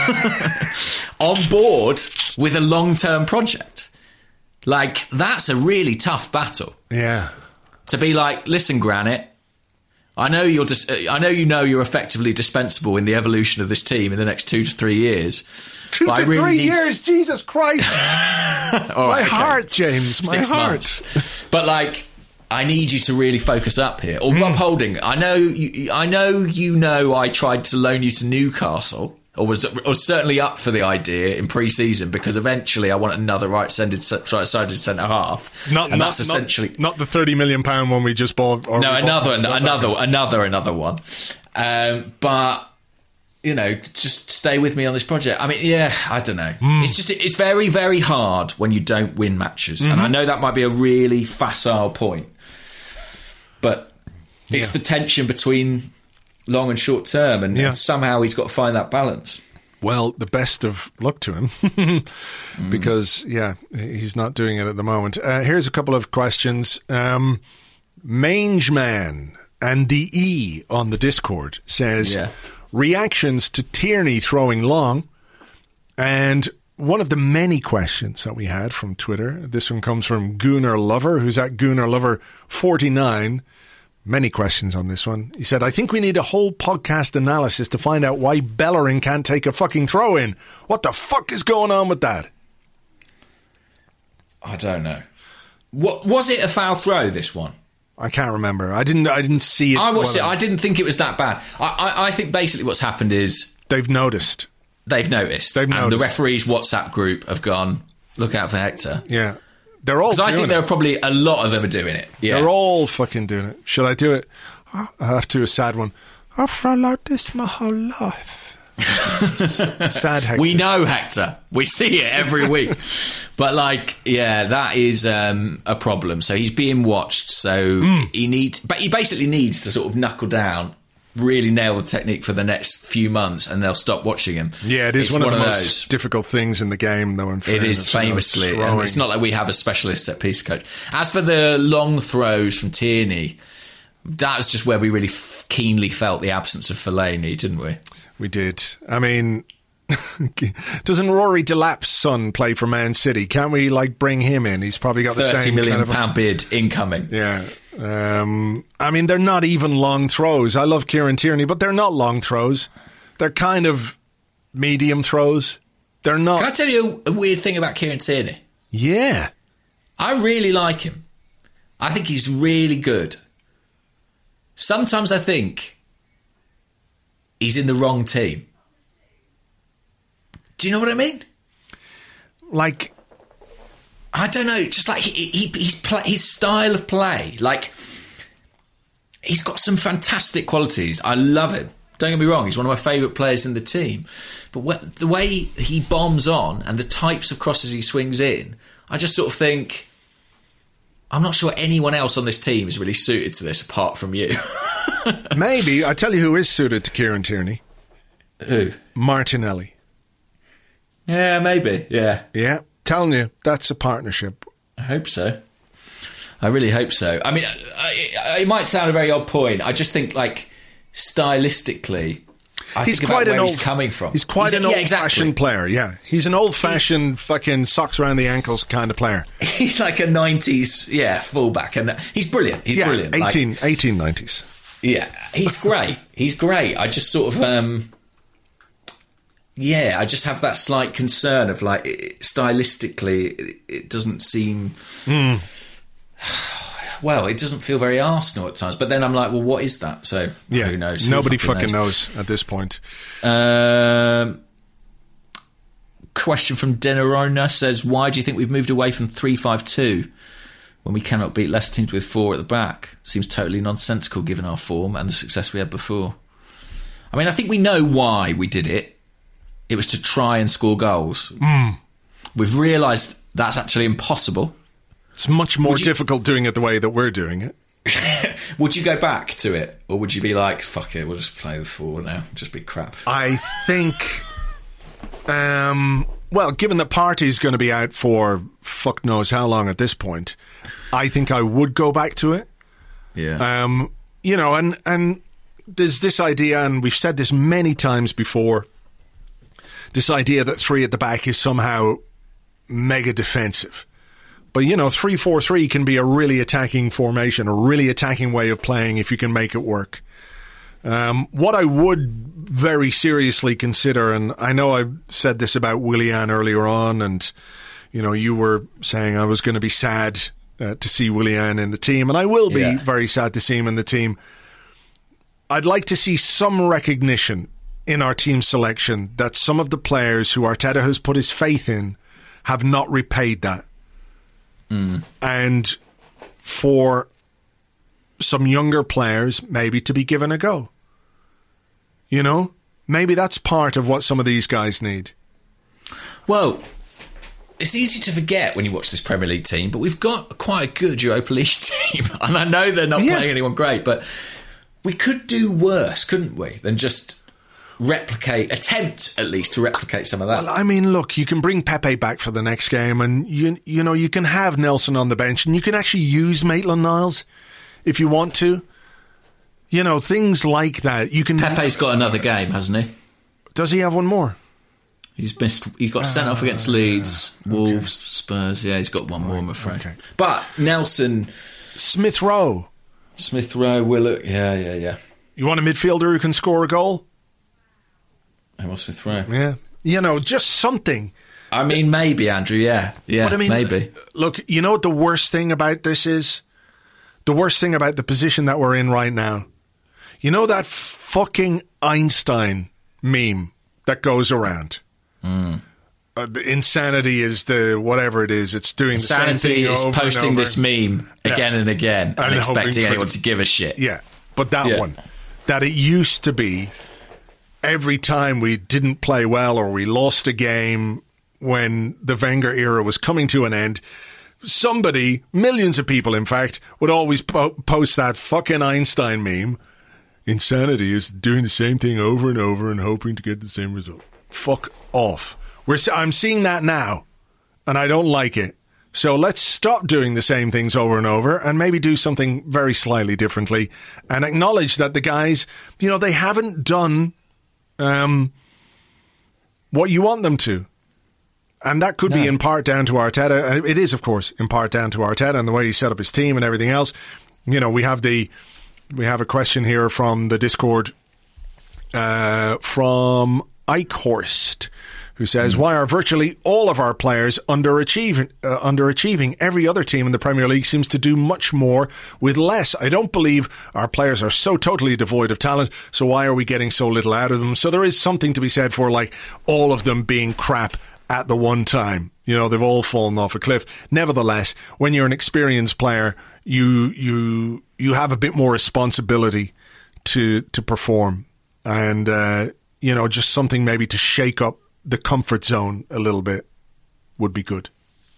on board with a long-term project. Like, that's a really tough battle. Yeah. To be like, listen, Granite, I know you're dis- I know you know you're effectively dispensable in the evolution of this team in the next two to three years. Two but to I really three need- years, Jesus Christ. All My right, okay. heart, James, my Six heart. months. But like, I need you to really focus up here. Or Rob Holding, I know, you, I know, you know, I tried to loan you to Newcastle, or was, or certainly up for the idea in pre-season because eventually I want another right-sided right-sided centre half, Not, and not, that's essentially not, not the thirty million pound one we just bought. Or no we another bought, another another another one. Um, but you know, just stay with me on this project. I mean, yeah, I don't know. Mm. It's just it's very very hard when you don't win matches, Mm-hmm. and I know that might be a really facile point. But it's Yeah. the tension between long and short term, and, Yeah. and somehow he's got to find that balance. Well, the best of luck to him mm. because, yeah, he's not doing it at the moment. Uh, here's a couple of questions. Um, Mange Man and the E on the Discord says, Yeah. reactions to Tierney throwing long. And one of the many questions that we had from Twitter, this one comes from Gunnar Lover, who's at Gunnar Lover forty-nine. Many questions on this one. He said, I think we need a whole podcast analysis to find out why Bellerin can't take a fucking throw in. What the fuck is going on with that? I don't know. What was it? A foul throw? This one? I can't remember. I didn't. I didn't see it. I watched well, it. I didn't think it was that bad. I, I, I think basically what's happened is They've noticed. they've noticed. They've and noticed. the referees' WhatsApp group have gone, look out for Hector. Yeah, they're all. Because I doing think there it. are probably a lot of them are doing it. Yeah. They're all fucking doing it. Should I do it? I have to do a sad one. I've felt like this my whole life. Sad Hector. We know Hector. We see it every week. But, like, yeah, that is um, a problem. So he's being watched. So mm. he needs, but he basically needs to sort of knuckle down, really nail the technique for the next few months, and they'll stop watching him. Yeah, it is it's one, one of the of most those. difficult things in the game, though. In it is famously. You know, and it's not like we have a specialist set piece coach. As for the long throws from Tierney, that's just where we really f- keenly felt the absence of Fellaini, didn't we? We did. I mean, doesn't Rory Delap's son play for Man City? Can't we, like, bring him in? He's probably got the same thirty million kind of pound bid incoming. Yeah. Um, I mean, they're not even long throws. I love Kieran Tierney, but they're not long throws. They're kind of medium throws. They're not. Can I tell you a weird thing about Kieran Tierney? Yeah. I really like him. I think he's really good. Sometimes I think he's in the wrong team. Do you know what I mean? Like, I don't know. Just like he, he, he's play, his style of play, like he's got some fantastic qualities. I love him. Don't get me wrong. He's one of my favourite players in the team. But what, the way he bombs on and the types of crosses he swings in, I just sort of think, I'm not sure anyone else on this team is really suited to this apart from you. Maybe. I tell you who is suited to Kieran Tierney. Who? Martinelli. Yeah, maybe. Yeah. Yeah. Telling you, that's a partnership. I hope so. I really hope so. I mean, I, I, it might sound a very odd point. I just think, like, stylistically, I he's think quite about an where old, he's coming from. He's quite he's an a, yeah, old-fashioned exactly. player, yeah. He's an old-fashioned he, fucking socks around the ankles kind of player. He's like a nineties, yeah, fullback. And he's brilliant. He's yeah, brilliant. eighteen, like, eighteen nineties. Yeah, he's great. He's great. I just sort of... Um, yeah, I just have that slight concern of, like, it, stylistically, it, it doesn't seem... Mm. Well, it doesn't feel very Arsenal at times. But then I'm like, well, what is that? So, yeah, who knows? Who Nobody fucking, fucking knows? knows at this point. Um, question from Denerona says, why do you think we've moved away from three five two when we cannot beat less teams with four at the back? Seems totally nonsensical given our form and the success we had before. I mean, I think we know why we did it. It was to try and score goals. Mm. We've realised that's actually impossible. It's much more you, difficult doing it the way that we're doing it. Would you go back to it? Or would you be like, fuck it, we'll just play with four now, just be crap? I think, um, well, given that Partey's going to be out for fuck knows how long at this point, I think I would go back to it. Yeah. Um, you know, and, and there's this idea, and we've said this many times before, this idea that three at the back is somehow mega defensive. But, you know, three four three can be a really attacking formation, a really attacking way of playing if you can make it work. Um, what I would very seriously consider, and I know I said this about Willian earlier on, and, you know, you were saying I was going to be sad uh, to see Willian in the team, and I will be yeah. very sad to see him in the team. I'd like to see some recognition in our team selection that some of the players who Arteta has put his faith in have not repaid that. Mm. And for some younger players maybe to be given a go. You know? Maybe that's part of what some of these guys need. Well, it's easy to forget when you watch this Premier League team, but we've got quite a good Europa League team. And I know they're not yeah. playing anyone great, but we could do worse, couldn't we, than just replicate, attempt at least to replicate some of that. Well, I mean, look, you can bring Pepe back for the next game, and you you know you can have Nelson on the bench, and you can actually use Maitland-Niles if you want to. You know, things like that. You can. Pepe's got another game, hasn't he? Does he have one more? He's missed. He got sent uh, off against Leeds, okay. Wolves, Spurs. Yeah, he's got one more, I'm afraid. Okay. But Nelson, Smith Rowe, Smith Rowe, Willock. Yeah, yeah, yeah. You want a midfielder who can score a goal? Emil Smith Rowe. Yeah. You know, just something. I mean, maybe, Andrew, yeah. Yeah, but I mean, maybe. Look, you know what the worst thing about this is? The worst thing about the position that we're in right now? You know that fucking Einstein meme that goes around? Mm. Uh, the insanity is the, whatever it is, it's doing insanity the same thing is over posting and over. this meme again yeah. and again and, and expecting anyone to give a shit. Yeah, but that yeah. one. That it used to be... every time we didn't play well or we lost a game when the Wenger era was coming to an end, somebody, millions of people in fact, would always po- post that fucking Einstein meme. Insanity is doing the same thing over and over and hoping to get the same result. Fuck off. We're, I'm seeing that now, and I don't like it. So let's stop doing the same things over and over and maybe do something very slightly differently and acknowledge that the guys, you know, they haven't done um, what you want them to. And that could no. be in part down to Arteta. It is, of course, in part down to Arteta and the way he set up his team and everything else. You know, we have the we have a question here from the Discord uh, from Eichhorst, who says, mm. why are virtually all of our players underachieving, uh, underachieving? Every other team in the Premier League seems to do much more with less. I don't believe our players are so totally devoid of talent, so why are we getting so little out of them? So there is something to be said for, like, all of them being crap at the one time. You know, they've all fallen off a cliff. Nevertheless, when you're an experienced player, you you you have a bit more responsibility to to perform. And, uh, you know, just something maybe to shake up the comfort zone a little bit would be good.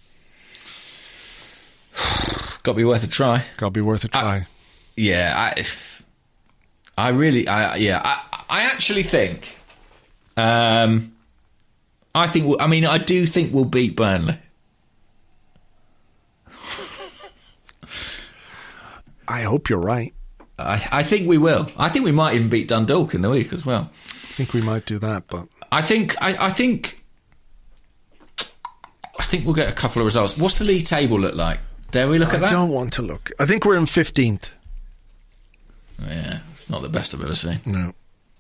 Got to be worth a try. Got to be worth a try. I, yeah, I, I really, I yeah, I, I actually think, um, I think, we'll, I mean, I do think we'll beat Burnley. I hope you're right. I, I think we will. I think we might even beat Dundalk in the week as well. I think we might do that, but I think I, I think I think we'll get a couple of results. What's the league table look like? Dare we look I at that? I don't want to look. I think we're in fifteenth. Yeah, it's not the best I've ever seen. No.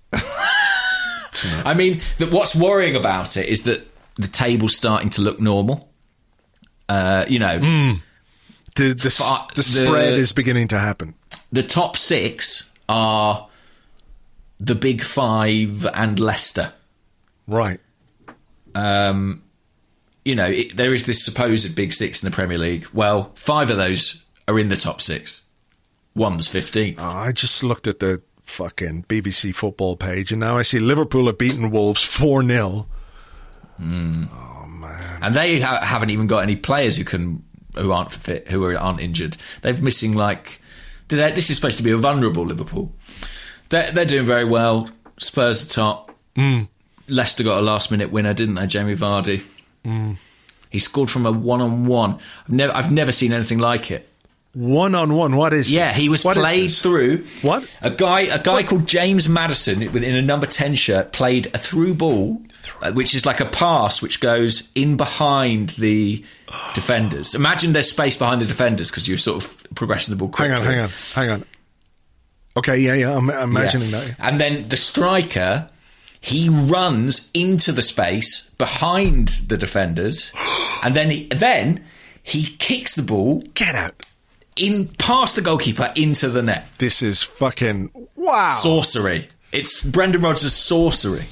I mean, the, what's worrying about it is that the table's starting to look normal. Uh, you know, mm. the the, far, the spread the, is beginning to happen. The top six are the Big Five and Leicester. Right. Um, you know, it, there is this supposed Big Six in the Premier League. Well, five of those are in the top six. One's fifteenth. Oh, I just looked at the fucking B B C football page and now I see Liverpool have beaten Wolves four nil. Mm. Oh, man. And they ha- haven't even got any players who can who aren't fit, who aren't injured. They're missing, like... This is supposed to be a vulnerable Liverpool. They're, they're doing very well. Spurs are top. Mm. Leicester got a last-minute winner, didn't they, Jamie Vardy? Mm. He scored from a one-on-one. I've never, I've never seen anything like it. One-on-one, what is Yeah, this? he was what played through. What? A guy a guy what? called James Maddison, in a number ten shirt, played a through ball, uh, which is like a pass which goes in behind the defenders. Imagine there's space behind the defenders because you're sort of progressing the ball quickly. Hang on, hang on, hang on. Okay, yeah, yeah, I'm, I'm imagining yeah. that. And then the striker, he runs into the space behind the defenders, and then he, then he kicks the ball. Get out. In past the goalkeeper into the net. This is fucking wow. Sorcery. It's Brendan Rodgers' sorcery.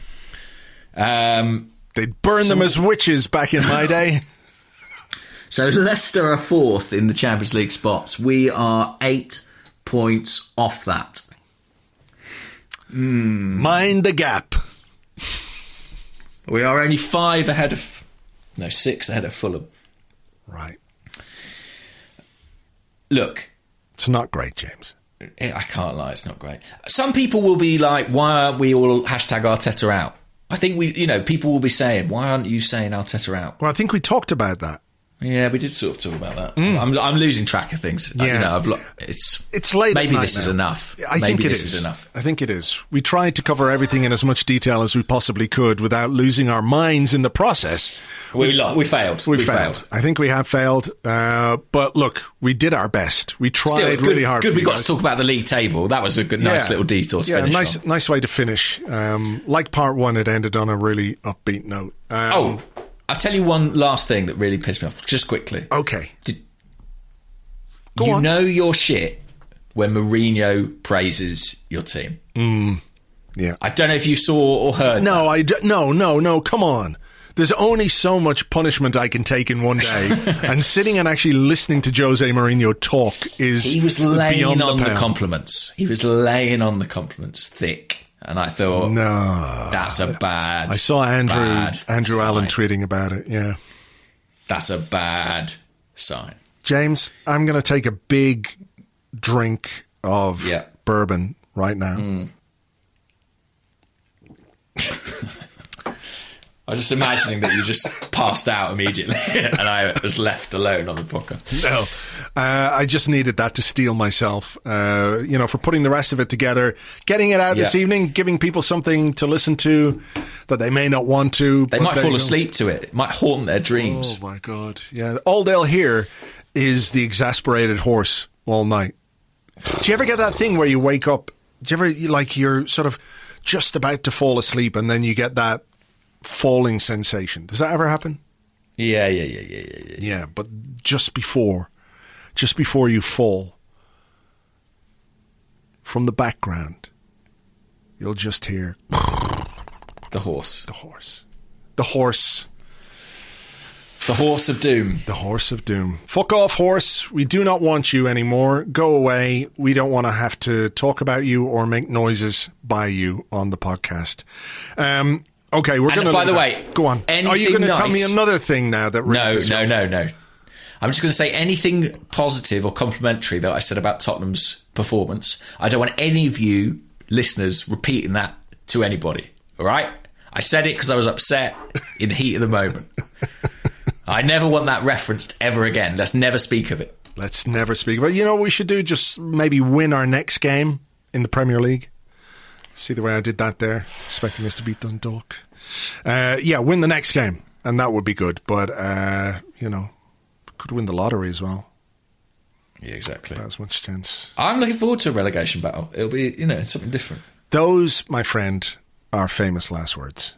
Um, They'd burn so, them as witches back in my day. So Leicester are fourth in the Champions League spots. We are eight points off that. Mm. Mind the gap. We are only five ahead of... No, six ahead of Fulham. Right. Look. It's not great, James. I can't lie, it's not great. Some people will be like, why aren't we all hashtag Arteta out? I think we, you know, people will be saying, why aren't you saying Arteta out? Well, I think we talked about that. Yeah, we did sort of talk about that. Mm. I'm, I'm losing track of things. Yeah. You know, I've lo- it's it's late. Maybe at this night is now. enough. I maybe think it this is. is enough. I think it is. We tried to cover everything in as much detail as we possibly could without losing our minds in the process. We lo- we failed. We, we failed. failed. I think we have failed. Uh, but look, we did our best. We tried Still, good, really hard. Good. For we got guys. to talk about the league table. That was a good, nice yeah. little detour to yeah, finish nice, on. nice way to finish. Um, like part one, it ended on a really upbeat note. Um, oh, I'll tell you one last thing that really pissed me off, just quickly. Okay. Did, Go you on. know your shit when Mourinho praises your team. Mm, yeah. I don't know if you saw or heard. No, that. I d- no, no, no. Come on. There's only so much punishment I can take in one day, and sitting and actually listening to Jose Mourinho talk is he was laying beyond on the, the compliments. He was laying on the compliments thick. And I thought, no, that's a bad. I saw Andrew bad Andrew sign. Allen tweeting about it. Yeah, that's a bad sign. James, I'm going to take a big drink of yeah. bourbon right now. Mm. I was just imagining that you just passed out immediately and I was left alone on the podcast. No, uh, I just needed that to steel myself, uh, you know, for putting the rest of it together, getting it out yeah. this evening, giving people something to listen to that they may not want to. They might fall asleep to it. It might haunt their dreams. Oh, my God. Yeah. All they'll hear is the exasperated horse all night. Do you ever get that thing where you wake up, do you ever, like, you're sort of just about to fall asleep and then you get that falling sensation? Does that ever happen? Yeah, yeah, yeah, yeah, yeah, yeah. Yeah, but just before, just before you fall, from the background, you'll just hear the horse, the horse, the horse, the horse of doom, the horse of doom. Fuck off, horse! We do not want you anymore. Go away. We don't want to have to talk about you or make noises by you on the podcast. Um. Okay, we're going to... By the way... Go on. Are you going to nice? tell me another thing now that... No, no, no, no. I'm just going to say anything positive or complimentary that I said about Tottenham's performance. I don't want any of you listeners repeating that to anybody, all right? I said it because I was upset in the heat of the moment. I never want that referenced ever again. Let's never speak of it. Let's never speak of it. You know what we should do? Just maybe win our next game in the Premier League. See the way I did that there? Expecting us to beat Dundalk. Uh, yeah, win the next game, and that would be good. But, uh, you know, could win the lottery as well. Yeah, exactly. Not as much chance. I'm looking forward to a relegation battle. It'll be, you know, something different. Those, my friend, are famous last words.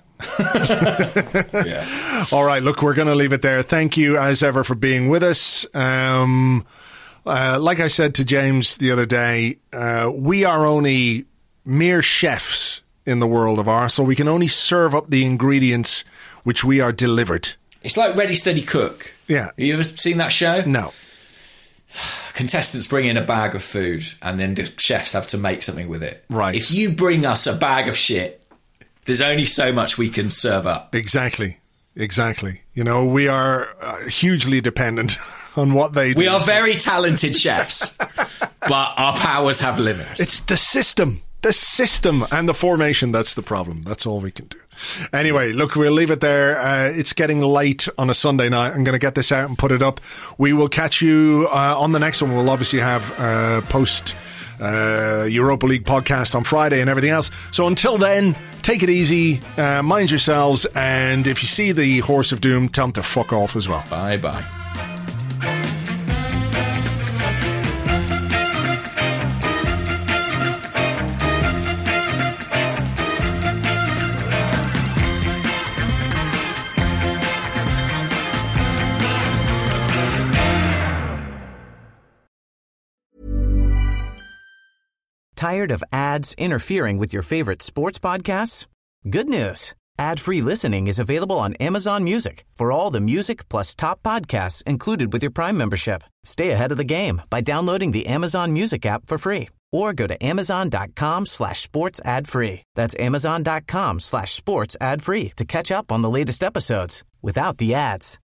Yeah. All right, look, we're going to leave it there. Thank you, as ever, for being with us. Um, uh, like I said to James the other day, uh, we are only... mere chefs in the world of Arsenal. We can only serve up the ingredients which we are delivered. It's like Ready, Steady, Cook. Yeah. Have you ever seen that show? No. Contestants bring in a bag of food and then the chefs have to make something with it. Right. If you bring us a bag of shit, there's only so much we can serve up. Exactly. Exactly. You know, we are uh, hugely dependent on what they do. We are very talented chefs, but our powers have limits. It's the system. The system and the formation, that's the problem. That's all we can do. Anyway, look, we'll leave it there. Uh, it's getting late on a Sunday night. I'm going to get this out and put it up. We will catch you uh, on the next one. We'll obviously have uh, post uh, Europa League podcast on Friday and everything else. So until then, take it easy, uh, mind yourselves, and if you see the Horse of Doom, tell them to fuck off as well. Bye-bye. Tired of ads interfering with your favorite sports podcasts? Good news. Ad-free listening is available on Amazon Music for all the music plus top podcasts included with your Prime membership. Stay ahead of the game by downloading the Amazon Music app for free or go to amazon.com slash sports ad free. That's amazon.com slash sports ad free to catch up on the latest episodes without the ads.